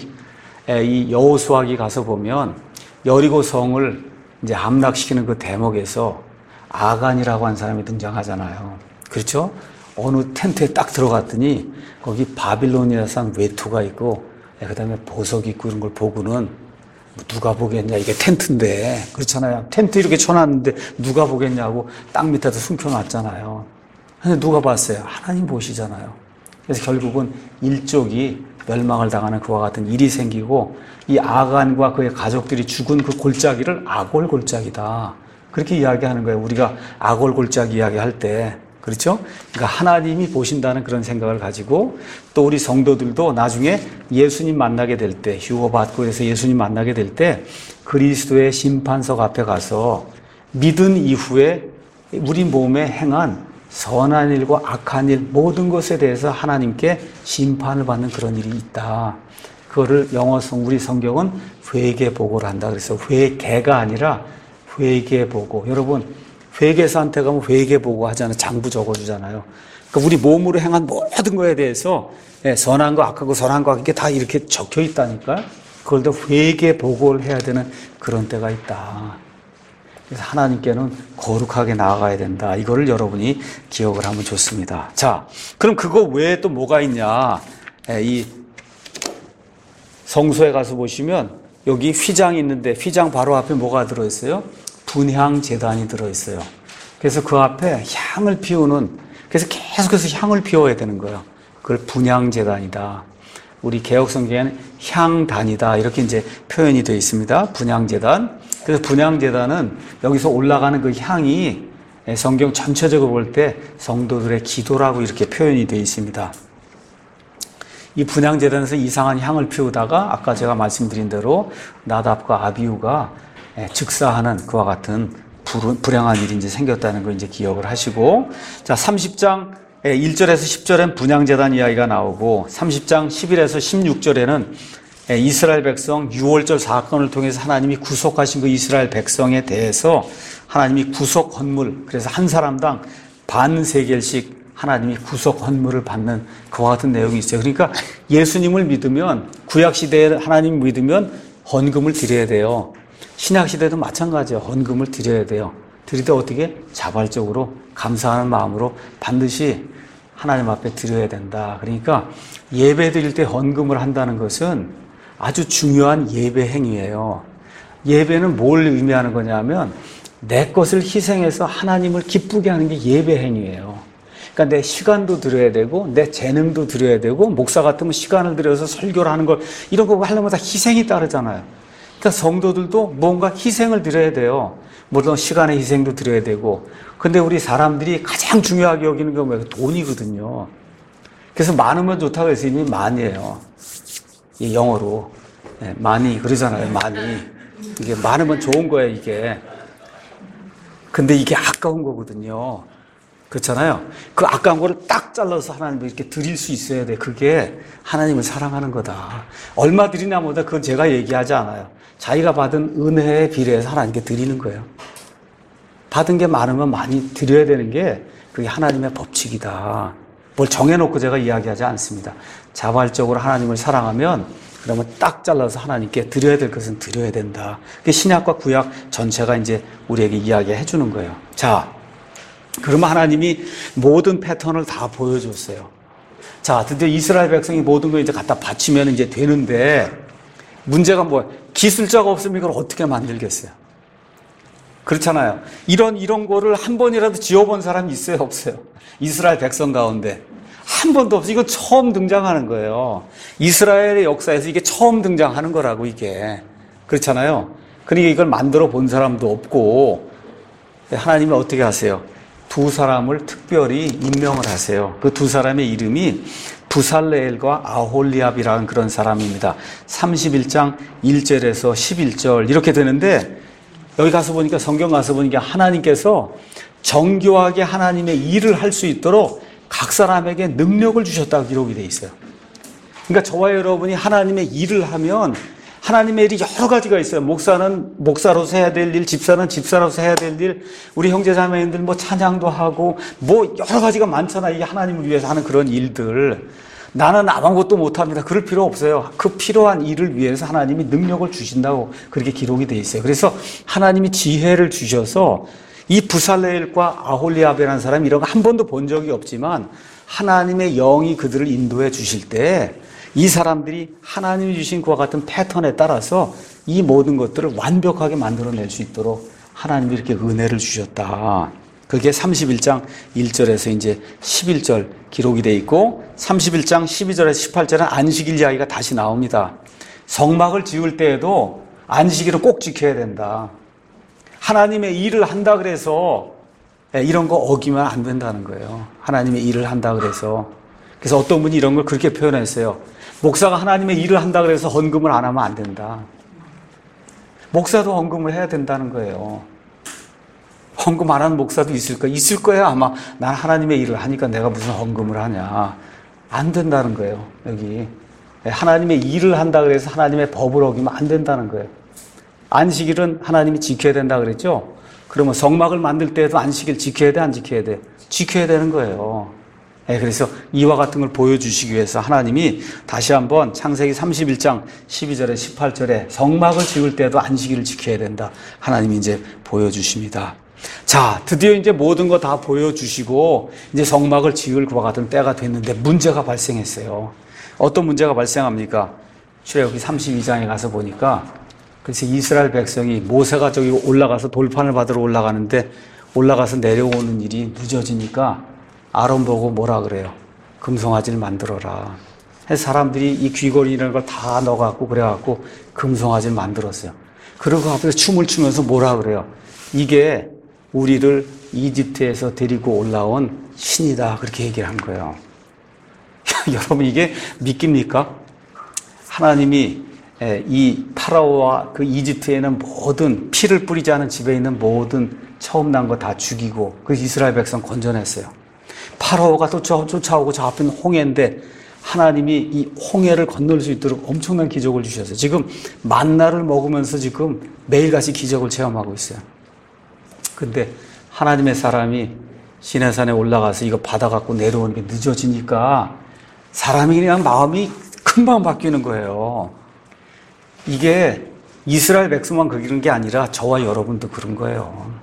이 여호수아기 가서 보면 여리고 성을 이제 함락시키는 그 대목에서 아간이라고 한 사람이 등장하잖아요. 그렇죠? 어느 텐트에 딱 들어갔더니 거기 바빌로니아산 외투가 있고 그다음에 보석이 있고 이런 걸 보고는 누가 보겠냐, 이게 텐트인데. 그렇잖아요. 텐트 이렇게 쳐놨는데 누가 보겠냐고 땅 밑에다 숨겨놨잖아요. 근데 누가 봤어요? 하나님 보시잖아요. 그래서 결국은 일족이 멸망을 당하는 그와 같은 일이 생기고 이 아간과 그의 가족들이 죽은 그 골짜기를 아골 골짜기다. 그렇게 이야기하는 거예요. 우리가 아골 골짜기 이야기할 때. 그렇죠? 그러니까 하나님이 보신다는 그런 생각을 가지고 또 우리 성도들도 나중에 예수님 만나게 될 때, 휴거받고 해서 예수님 만나게 될 때 그리스도의 심판석 앞에 가서 믿은 이후에 우리 몸에 행한 선한 일과 악한 일 모든 것에 대해서 하나님께 심판을 받는 그런 일이 있다. 그거를 영어 성 우리 성경은 회개보고를 한다. 그래서 회개가 아니라 회개보고. 여러분 회계사한테 가면 회계보고 하잖아요. 장부 적어주잖아요. 그러니까 우리 몸으로 행한 모든 거에 대해서 선한 거, 악한 거, 선한 거, 이게 다 이렇게 적혀 있다니까요. 그걸 다 회계보고를 해야 되는 그런 때가 있다. 그래서 하나님께는 거룩하게 나아가야 된다. 이거를 여러분이 기억을 하면 좋습니다. 자, 그럼 그거 외에 또 뭐가 있냐? 이 성소에 가서 보시면 여기 휘장이 있는데 휘장 바로 앞에 뭐가 들어있어요? 분향제단이 들어있어요. 그래서 그 앞에 향을 피우는, 그래서 계속해서 향을 피워야 되는 거예요. 그걸 분향제단이다. 우리 개혁성경에는 향단이다. 이렇게 이제 표현이 되어 있습니다. 분향제단. 그래서 분향제단은 여기서 올라가는 그 향이 성경 전체적으로 볼 때 성도들의 기도라고 이렇게 표현이 되어 있습니다. 이 분향제단에서 이상한 향을 피우다가 아까 제가 말씀드린 대로 나답과 아비후가 즉사하는 그와 같은 불행한 일이 이제 생겼다는 걸 이제 기억을 하시고, 자, 삼십 장 일 절에서 십 절엔 분향제단 이야기가 나오고, 삼십 장 십일에서 십육 절에는 이스라엘 백성 유월절 사건을 통해서 하나님이 구속하신 그 이스라엘 백성에 대해서 하나님이 구속 헌물, 그래서 한 사람당 반 세겔씩 하나님이 구속 헌물을 받는 그와 같은 내용이 있어요. 그러니까 예수님을 믿으면, 구약시대에 하나님 믿으면 헌금을 드려야 돼요. 신약시대도 마찬가지예요. 헌금을 드려야 돼요. 드릴 때 어떻게? 자발적으로 감사하는 마음으로 반드시 하나님 앞에 드려야 된다. 그러니까 예배 드릴 때 헌금을 한다는 것은 아주 중요한 예배 행위예요. 예배는 뭘 의미하는 거냐면 내 것을 희생해서 하나님을 기쁘게 하는 게 예배 행위예요. 그러니까 내 시간도 드려야 되고 내 재능도 드려야 되고, 목사 같으면 시간을 들여서 설교를 하는 걸 이런 거 하려면 다 희생이 따르잖아요. 그러니까 성도들도 뭔가 희생을 드려야 돼요. 물론 시간의 희생도 드려야 되고. 근데 우리 사람들이 가장 중요하게 여기는 게 뭐예요? 돈이거든요. 그래서 많으면 좋다고 해서 이미 많이에요. 이 영어로 많이 그러잖아요. 많이. 이게 많으면 좋은 거예요, 이게. 근데 이게 아까운 거거든요. 그렇잖아요. 그 아까운 거를 딱 잘라서 하나님을 이렇게 드릴 수 있어야 돼. 그게 하나님을 사랑하는 거다. 얼마 드리냐 보다 그건 제가 얘기하지 않아요. 자기가 받은 은혜에 비례해서 하나님께 드리는 거예요. 받은 게 많으면 많이 드려야 되는 게 그게 하나님의 법칙이다. 뭘 정해놓고 제가 이야기하지 않습니다. 자발적으로 하나님을 사랑하면 그러면 딱 잘라서 하나님께 드려야 될 것은 드려야 된다. 그게 신약과 구약 전체가 이제 우리에게 이야기해 주는 거예요. 자, 그러면 하나님이 모든 패턴을 다 보여줬어요. 자, 드디어 이스라엘 백성이 모든 걸 이제 갖다 바치면 이제 되는데 문제가 뭐예요? 기술자가 없으면 이걸 어떻게 만들겠어요? 그렇잖아요. 이런, 이런 거를 한 번이라도 지어본 사람이 있어요? 없어요? 이스라엘 백성 가운데. 한 번도 없어요. 이거 처음 등장하는 거예요. 이스라엘의 역사에서 이게 처음 등장하는 거라고, 이게. 그렇잖아요. 그러니까 이걸 만들어 본 사람도 없고, 하나님이 어떻게 하세요? 두 사람을 특별히 임명을 하세요. 그 두 사람의 이름이 부살레엘과 아홀리압이라는 그런 사람입니다. 삼십일 장 일 절에서 십일 절 이렇게 되는데, 여기 가서 보니까, 성경 가서 보니까 하나님께서 정교하게 하나님의 일을 할 수 있도록 각 사람에게 능력을 주셨다고 기록이 되어 있어요. 그러니까 저와 여러분이 하나님의 일을 하면 하나님의 일이 여러 가지가 있어요. 목사는 목사로서 해야 될 일, 집사는 집사로서 해야 될 일, 우리 형제자매님들 뭐 찬양도 하고 뭐 여러 가지가 많잖아. 이게 하나님을 위해서 하는 그런 일들. 나는 아무것도 못합니다. 그럴 필요 없어요. 그 필요한 일을 위해서 하나님이 능력을 주신다고 그렇게 기록이 되어 있어요. 그래서 하나님이 지혜를 주셔서 이 부살레엘과 아홀리압이라는 사람이 이런 거 한 번도 본 적이 없지만 하나님의 영이 그들을 인도해 주실 때 이 사람들이 하나님이 주신 그와 같은 패턴에 따라서 이 모든 것들을 완벽하게 만들어낼 수 있도록 하나님이 이렇게 은혜를 주셨다. 그게 삼십일 장 일 절에서 이제 십일 절 기록이 되어 있고 삼십일 장 십이 절에서 십팔 절은 안식일 이야기가 다시 나옵니다. 성막을 지을 때에도 안식일은 꼭 지켜야 된다. 하나님의 일을 한다 그래서 이런 거 어기면 안 된다는 거예요. 하나님의 일을 한다 그래서. 그래서 어떤 분이 이런 걸 그렇게 표현했어요. 목사가 하나님의 일을 한다 그래서 헌금을 안 하면 안 된다. 목사도 헌금을 해야 된다는 거예요. 헌금 안 하는 목사도 있을까? 있을 거예요. 아마 난 하나님의 일을 하니까 내가 무슨 헌금을 하냐. 안 된다는 거예요. 여기. 하나님의 일을 한다 그래서 하나님의 법을 어기면 안 된다는 거예요. 안식일은 하나님이 지켜야 된다 그랬죠? 그러면 성막을 만들 때에도 안식일 지켜야 돼, 안 지켜야 돼? 지켜야 되는 거예요. 네, 그래서 이와 같은 걸 보여주시기 위해서 하나님이 다시 한번 창세기 삼십일 장 십이 절에 십팔 절에 성막을 지을 때도 안식일을 지켜야 된다. 하나님이 이제 보여주십니다. 자, 드디어 이제 모든 거 다 보여주시고 이제 성막을 지을 그와 같은 때가 됐는데 문제가 발생했어요. 어떤 문제가 발생합니까? 출애굽기 삼십이 장에 가서 보니까 그래서 이스라엘 백성이 모세가 저기 올라가서 돌판을 받으러 올라가는데 올라가서 내려오는 일이 늦어지니까 아론 보고 뭐라 그래요? 금송아지를 만들어라. 해서 사람들이 이 귀걸이라는 걸 다 넣어갖고 그래갖고 금송아지를 만들었어요. 그리고 앞에서 춤을 추면서 뭐라 그래요? 이게 우리를 이집트에서 데리고 올라온 신이다. 그렇게 얘기를 한 거예요. 여러분 이게 믿깁니까? 하나님이 이 파라오와 그 이집트에는 모든 피를 뿌리지 않은 집에 있는 모든 처음 난 거 다 죽이고 그 이스라엘 백성 건져냈어요. 파라오가 또 쫓아오고 저 앞에는 홍해인데 하나님이 이 홍해를 건널 수 있도록 엄청난 기적을 주셨어요. 지금 만나를 먹으면서 지금 매일같이 기적을 체험하고 있어요. 근데 하나님의 사람이 시내산에 올라가서 이거 받아갖고 내려오는 게 늦어지니까 사람이 그냥 마음이 금방 바뀌는 거예요. 이게 이스라엘 백성만 그런 게 아니라 저와 여러분도 그런 거예요.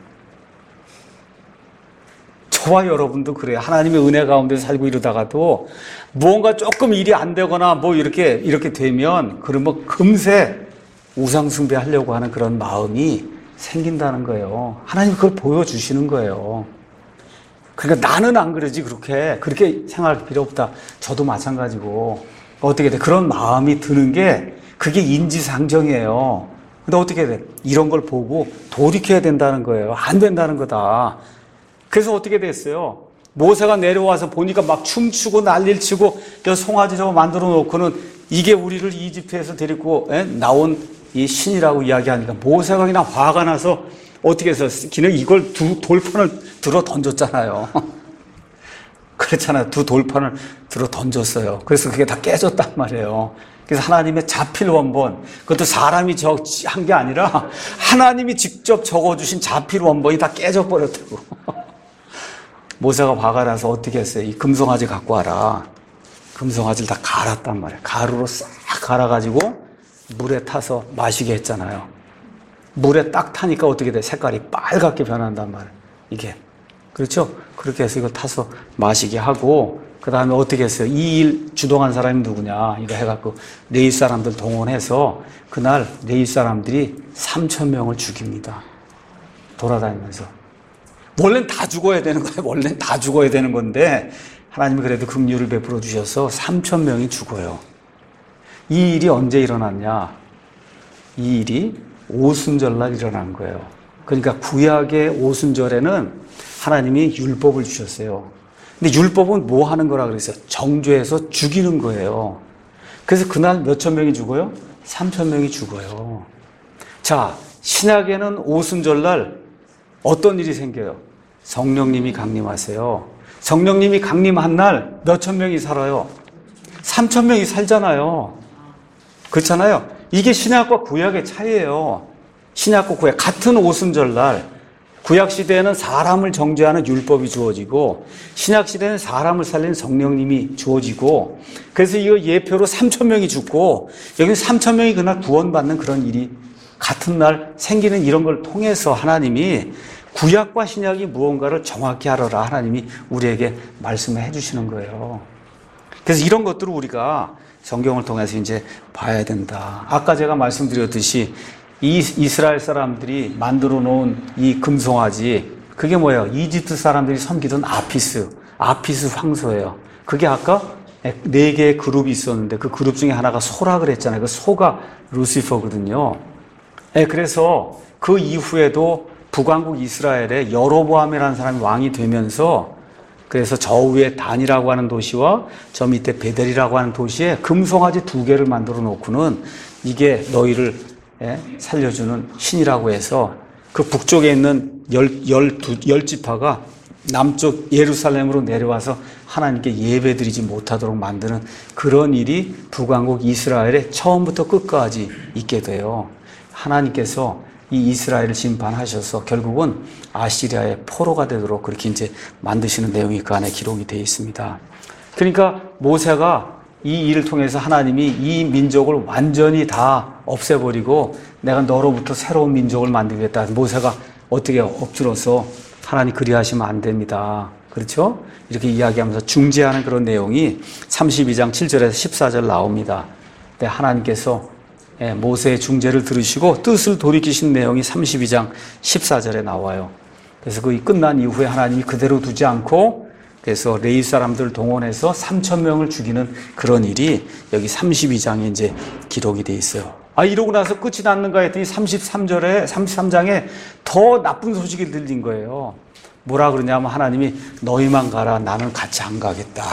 저와 여러분도 그래요. 하나님의 은혜 가운데 살고 이러다가도 무언가 조금 일이 안 되거나 뭐 이렇게 이렇게 되면 그러면 금세 우상 숭배하려고 하는 그런 마음이 생긴다는 거예요. 하나님 그걸 보여주시는 거예요. 그러니까 나는 안 그러지 그렇게 그렇게 생각할 필요 없다. 저도 마찬가지고 어떻게 돼? 그런 마음이 드는 게 그게 인지상정이에요. 근데 어떻게 돼? 이런 걸 보고 돌이켜야 된다는 거예요. 안 된다는 거다. 그래서 어떻게 됐어요? 모세가 내려와서 보니까 막 춤추고 난리를 치고 저 송아지 저거 만들어 놓고는 이게 우리를 이집트에서 데리고 에? 나온 이 신이라고 이야기하니까 모세가 그냥 화가 나서 어떻게 해서 그냥 이걸 두 돌판을 들어 던졌잖아요. 그렇잖아요. 두 돌판을 들어 던졌어요. 그래서 그게 다 깨졌단 말이에요. 그래서 하나님의 자필 원본, 그것도 사람이 한 게 아니라 하나님이 직접 적어주신 자필 원본이 다 깨져버렸다고. 모세가 화가 나서 어떻게 했어요? 이 금송아지 갖고 와라. 금송아지를 다 갈았단 말이에요. 가루로 싹 갈아가지고 물에 타서 마시게 했잖아요. 물에 딱 타니까 어떻게 돼? 색깔이 빨갛게 변한단 말이에요. 이게. 그렇죠? 그렇게 해서 이걸 타서 마시게 하고, 그 다음에 어떻게 했어요? 이 일 주동한 사람이 누구냐? 이거 해갖고, 레위 사람들 동원해서, 그날 레위 사람들이 삼천 명을 죽입니다. 돌아다니면서. 원래는 다 죽어야 되는 거예요. 원래는 다 죽어야 되는 건데, 하나님이 그래도 긍휼을 베풀어 주셔서 삼천 명이 죽어요. 이 일이 언제 일어났냐? 이 일이 오순절날 일어난 거예요. 그러니까 구약의 오순절에는 하나님이 율법을 주셨어요. 근데 율법은 뭐 하는 거라 그랬어요? 정죄해서 죽이는 거예요. 그래서 그날 몇천 명이 죽어요? 삼천 명이 죽어요. 자, 신약에는 오순절날 어떤 일이 생겨요? 성령님이 강림하세요. 성령님이 강림한 날 몇천 명이 살아요? 삼천 명이 살잖아요. 그렇잖아요. 이게 신약과 구약의 차이예요. 신약과 구약 같은 오순절날 구약 시대에는 사람을 정죄하는 율법이 주어지고 신약 시대에는 사람을 살리는 성령님이 주어지고 그래서 이거 예표로 삼천 명이 죽고 여기 삼천 명이 그날 구원받는 그런 일이 같은 날 생기는 이런 걸 통해서 하나님이 구약과 신약이 무언가를 정확히 알아라 하나님이 우리에게 말씀을 해주시는 거예요. 그래서 이런 것들을 우리가 성경을 통해서 이제 봐야 된다. 아까 제가 말씀드렸듯이 이 이스라엘 사람들이 만들어 놓은 이 금송아지, 그게 뭐예요? 이집트 사람들이 섬기던 아피스, 아피스 황소예요. 그게 아까 네 개의 그룹이 있었는데 그 그룹 중에 하나가 소라 그랬잖아요. 그 소가 루시퍼거든요. 네, 그래서 그 이후에도 북왕국 이스라엘에 여로보암이라는 사람이 왕이 되면서 그래서 저 위에 단이라고 하는 도시와 저 밑에 베델이라고 하는 도시에 금송아지 두 개를 만들어 놓고는 이게 너희를 살려주는 신이라고 해서 그 북쪽에 있는 열, 열두, 열 지파가 남쪽 예루살렘으로 내려와서 하나님께 예배드리지 못하도록 만드는 그런 일이 북왕국 이스라엘에 처음부터 끝까지 있게 돼요. 하나님께서 이 이스라엘을 심판하셔서 결국은 아시리아의 포로가 되도록 그렇게 이제 만드시는 내용이 그 안에 기록이 되어 있습니다. 그러니까 모세가 이 일을 통해서 하나님이 이 민족을 완전히 다 없애버리고 내가 너로부터 새로운 민족을 만들겠다. 모세가 어떻게 엎드려서 하나님 그리하시면 안 됩니다. 그렇죠? 이렇게 이야기하면서 중재하는 그런 내용이 삼십이 장 칠 절에서 십사 절 나옵니다. 근데 하나님께서 모세의 중재를 들으시고 뜻을 돌이키신 내용이 삼십이 장 십사 절에 나와요. 그래서 그 끝난 이후에 하나님이 그대로 두지 않고 그래서 레위 사람들을 동원해서 삼천 명을 죽이는 그런 일이 여기 삼십이 장에 이제 기록이 돼 있어요. 아, 이러고 나서 끝이 났는가 했더니 삼십삼 절에, 삼십삼 장에 더 나쁜 소식이 들린 거예요. 뭐라 그러냐면 하나님이 너희만 가라. 나는 같이 안 가겠다.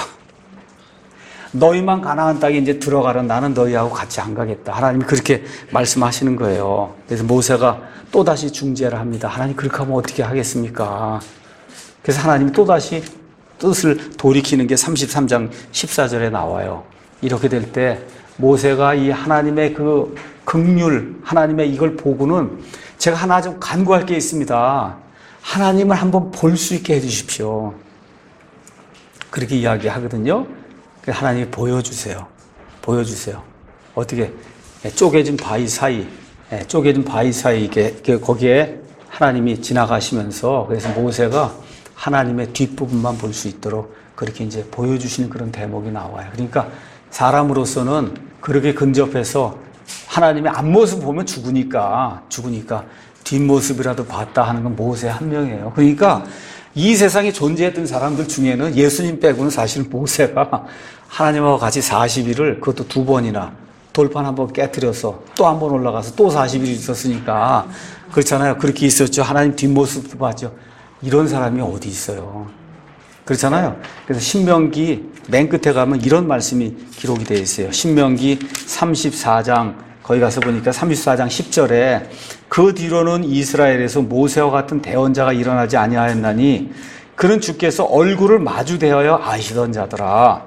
너희만 가나안 땅에 이제 들어가라. 나는 너희하고 같이 안 가겠다. 하나님이 그렇게 말씀하시는 거예요. 그래서 모세가 또다시 중재를 합니다. 하나님 그렇게 하면 어떻게 하겠습니까? 그래서 하나님이 또다시 뜻을 돌이키는 게 삼십삼 장 십사 절에 나와요. 이렇게 될 때 모세가 이 하나님의 그 긍휼, 하나님의 이걸 보고는 제가 하나 좀 간구할 게 있습니다. 하나님을 한번 볼 수 있게 해주십시오. 그렇게 이야기하거든요. 하나님이 보여주세요. 보여주세요. 어떻게 쪼개진 바위 사이, 쪼개진 바위 사이 이게 거기에 하나님이 지나가시면서 그래서 모세가 하나님의 뒷부분만 볼 수 있도록 그렇게 이제 보여주시는 그런 대목이 나와요. 그러니까 사람으로서는 그렇게 근접해서 하나님의 앞모습 보면 죽으니까, 죽으니까 뒷모습이라도 봤다 하는 건 모세 한 명이에요. 그러니까 이 세상에 존재했던 사람들 중에는 예수님 빼고는 사실 모세가 하나님하고 같이 사십 일을 그것도 두 번이나 돌판 한번 깨트려서 또 한 번 올라가서 또 사십 일 있었으니까 그렇잖아요. 그렇게 있었죠. 하나님 뒷모습도 봤죠. 이런 사람이 어디 있어요. 그렇잖아요. 그래서 신명기 맨 끝에 가면 이런 말씀이 기록이 되어 있어요. 신명기 삼십사 장 거기 가서 보니까 삼십사 장 십 절에 그 뒤로는 이스라엘에서 모세와 같은 대언자가 일어나지 아니하였나니 그는 주께서 얼굴을 마주 대하여 아시던 자더라.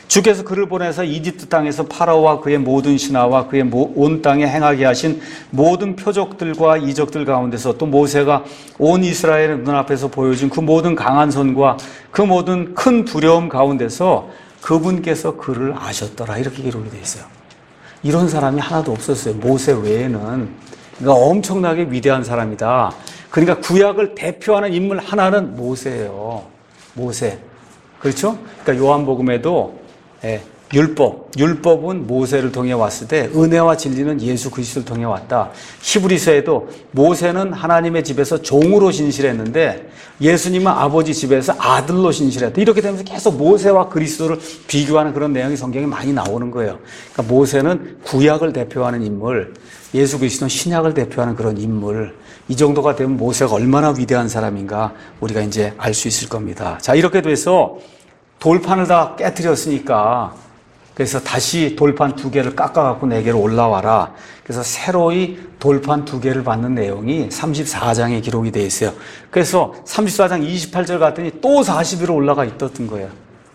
주께서 그를 보내서 이집트 땅에서 파라오와 그의 모든 신하와 그의 온 땅에 행하게 하신 모든 표적들과 이적들 가운데서 또 모세가 온 이스라엘의 눈앞에서 보여준 그 모든 강한 손과 그 모든 큰 두려움 가운데서 그분께서 그를 아셨더라. 이렇게 기록이 되어 있어요. 이런 사람이 하나도 없었어요. 모세 외에는. 그러니까 엄청나게 위대한 사람이다. 그러니까 구약을 대표하는 인물 하나는 모세예요. 모세. 그렇죠? 그러니까 요한복음에도 예, 율법, 율법은 모세를 통해 왔을 때 은혜와 진리는 예수 그리스도를 통해 왔다. 히브리서에도 모세는 하나님의 집에서 종으로 신실했는데 예수님은 아버지 집에서 아들로 신실했다. 이렇게 되면서 계속 모세와 그리스도를 비교하는 그런 내용이 성경에 많이 나오는 거예요. 그러니까 모세는 구약을 대표하는 인물, 예수 그리스도는 신약을 대표하는 그런 인물. 이 정도가 되면 모세가 얼마나 위대한 사람인가 우리가 이제 알 수 있을 겁니다. 자, 이렇게 돼서 돌판을 다 깨트렸으니까 그래서 다시 돌판 두 개를 깎아갖고 내게로 올라와라. 그래서 새로이 돌판 두 개를 받는 내용이 삼십사 장에 기록이 되어 있어요. 그래서 삼십사 장 이십팔 절 갔더니 또 사십 일을 올라가 있었던 거예요.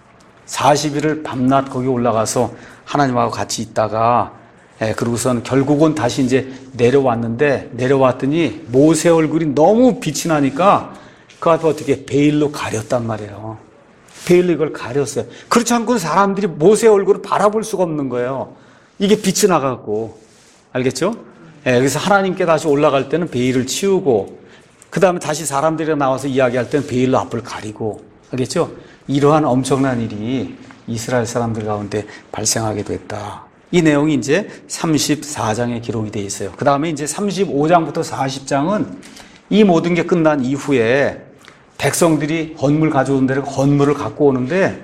사십 일을 밤낮 거기 올라가서 하나님하고 같이 있다가 예, 그러고선 결국은 다시 이제 내려왔는데 내려왔더니 모세 얼굴이 너무 빛이 나니까 그 앞에 어떻게 베일로 가렸단 말이에요. 베일로 이걸 가렸어요. 그렇지 않고는 사람들이 모세 얼굴을 바라볼 수가 없는 거예요. 이게 빛이 나가고. 알겠죠? 예, 그래서 하나님께 다시 올라갈 때는 베일을 치우고 그 다음에 다시 사람들이 나와서 이야기할 때는 베일로 앞을 가리고. 알겠죠? 이러한 엄청난 일이 이스라엘 사람들 가운데 발생하게 됐다. 이 내용이 이제 삼십사 장에 기록이 되어 있어요. 그 다음에 이제 삼십오 장부터 사십 장은 이 모든 게 끝난 이후에 백성들이 헌물 가져온 데로 헌물을 갖고 오는데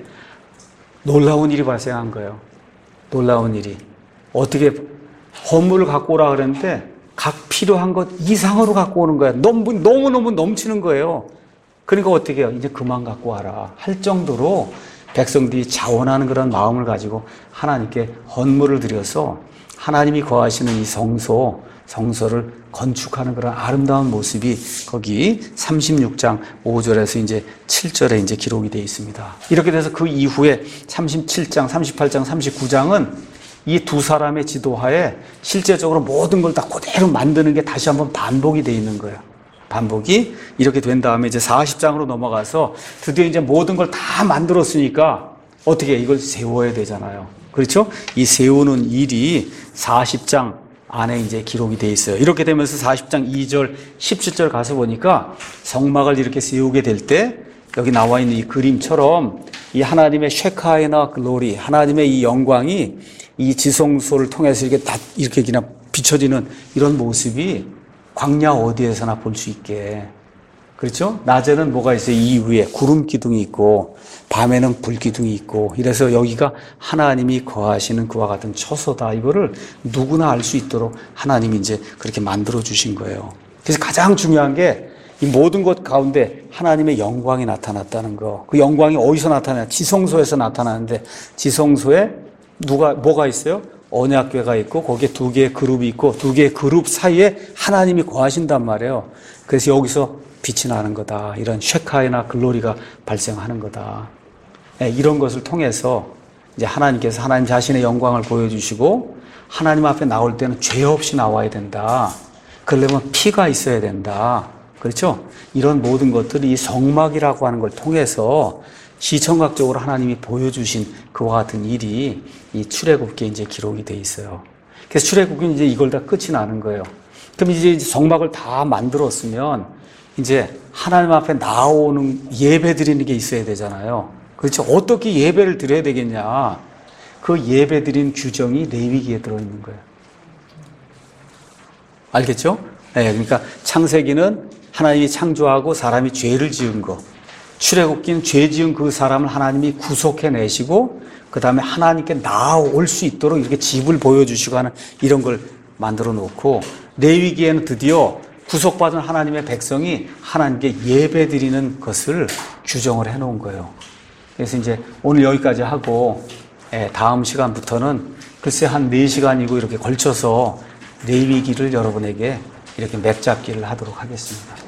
놀라운 일이 발생한 거예요. 놀라운 일이. 어떻게 헌물을 갖고 오라 그랬는데 각 필요한 것 이상으로 갖고 오는 거예요. 너무, 너무너무 넘치는 거예요. 그러니까 어떻게 해요? 이제 그만 갖고 와라. 할 정도로 백성들이 자원하는 그런 마음을 가지고 하나님께 헌물을 드려서 하나님이 거하시는 이 성소, 성소를 건축하는 그런 아름다운 모습이 거기 삼십육 장 오 절에서 이제 칠 절에 이제 기록이 되어 있습니다. 이렇게 돼서 그 이후에 삼십칠 장, 삼십팔 장, 삼십구 장은 이 두 사람의 지도하에 실제적으로 모든 걸 다 그대로 만드는 게 다시 한번 반복이 되어 있는 거예요. 반복이 이렇게 된 다음에 이제 사십 장으로 넘어가서 드디어 이제 모든 걸 다 만들었으니까 어떻게 이걸 세워야 되잖아요. 그렇죠? 이 세우는 일이 사십 장 안에 이제 기록이 돼 있어요. 이렇게 되면서 사십 장 이 절, 십칠 절 가서 보니까 성막을 이렇게 세우게 될 때 여기 나와 있는 이 그림처럼 이 하나님의 쉐카이나 글로리, 하나님의 이 영광이 이 지성소를 통해서 이렇게 다 이렇게 그냥 비춰지는 이런 모습이 광야 어디에서나 볼 수 있게. 그렇죠? 낮에는 뭐가 있어요? 이 위에 구름 기둥이 있고 밤에는 불 기둥이 있고 이래서 여기가 하나님이 거하시는 그와 같은 처소다. 이거를 누구나 알 수 있도록 하나님이 이제 그렇게 만들어 주신 거예요. 그래서 가장 중요한 게 이 모든 것 가운데 하나님의 영광이 나타났다는 거. 그 영광이 어디서 나타나냐? 지성소에서 나타나는데 지성소에 누가 뭐가 있어요? 언약궤가 있고 거기에 두 개의 그룹이 있고 두 개의 그룹 사이에 하나님이 거하신단 말이에요. 그래서 여기서 빛이 나는 거다. 이런 쉐카이나 글로리가 발생하는 거다. 네, 이런 것을 통해서 이제 하나님께서 하나님 자신의 영광을 보여주시고 하나님 앞에 나올 때는 죄 없이 나와야 된다. 그러려면 피가 있어야 된다. 그렇죠? 이런 모든 것들이 이 성막이라고 하는 걸 통해서 시청각적으로 하나님이 보여주신 그와 같은 일이 이 출애굽기에 이제 기록이 돼 있어요. 그래서 출애굽기는 이제 이걸 다 끝이 나는 거예요. 그럼 이제 성막을 다 만들었으면 이제 하나님 앞에 나오는 예배 드리는 게 있어야 되잖아요. 그렇죠? 어떻게 예배를 드려야 되겠냐? 그 예배 드린 규정이 레위기에 들어있는 거예요. 알겠죠? 네, 그러니까 창세기는 하나님이 창조하고 사람이 죄를 지은 거. 출애굽기는 죄 지은 그 사람을 하나님이 구속해내시고 그 다음에 하나님께 나아올 수 있도록 이렇게 집을 보여주시고 하는 이런 걸 만들어 놓고 레위기에는 드디어 구속받은 하나님의 백성이 하나님께 예배 드리는 것을 규정을 해놓은 거예요. 그래서 이제 오늘 여기까지 하고 다음 시간부터는 글쎄 한 네 시간이고 이렇게 걸쳐서 레위기를 여러분에게 이렇게 맵잡기를 하도록 하겠습니다.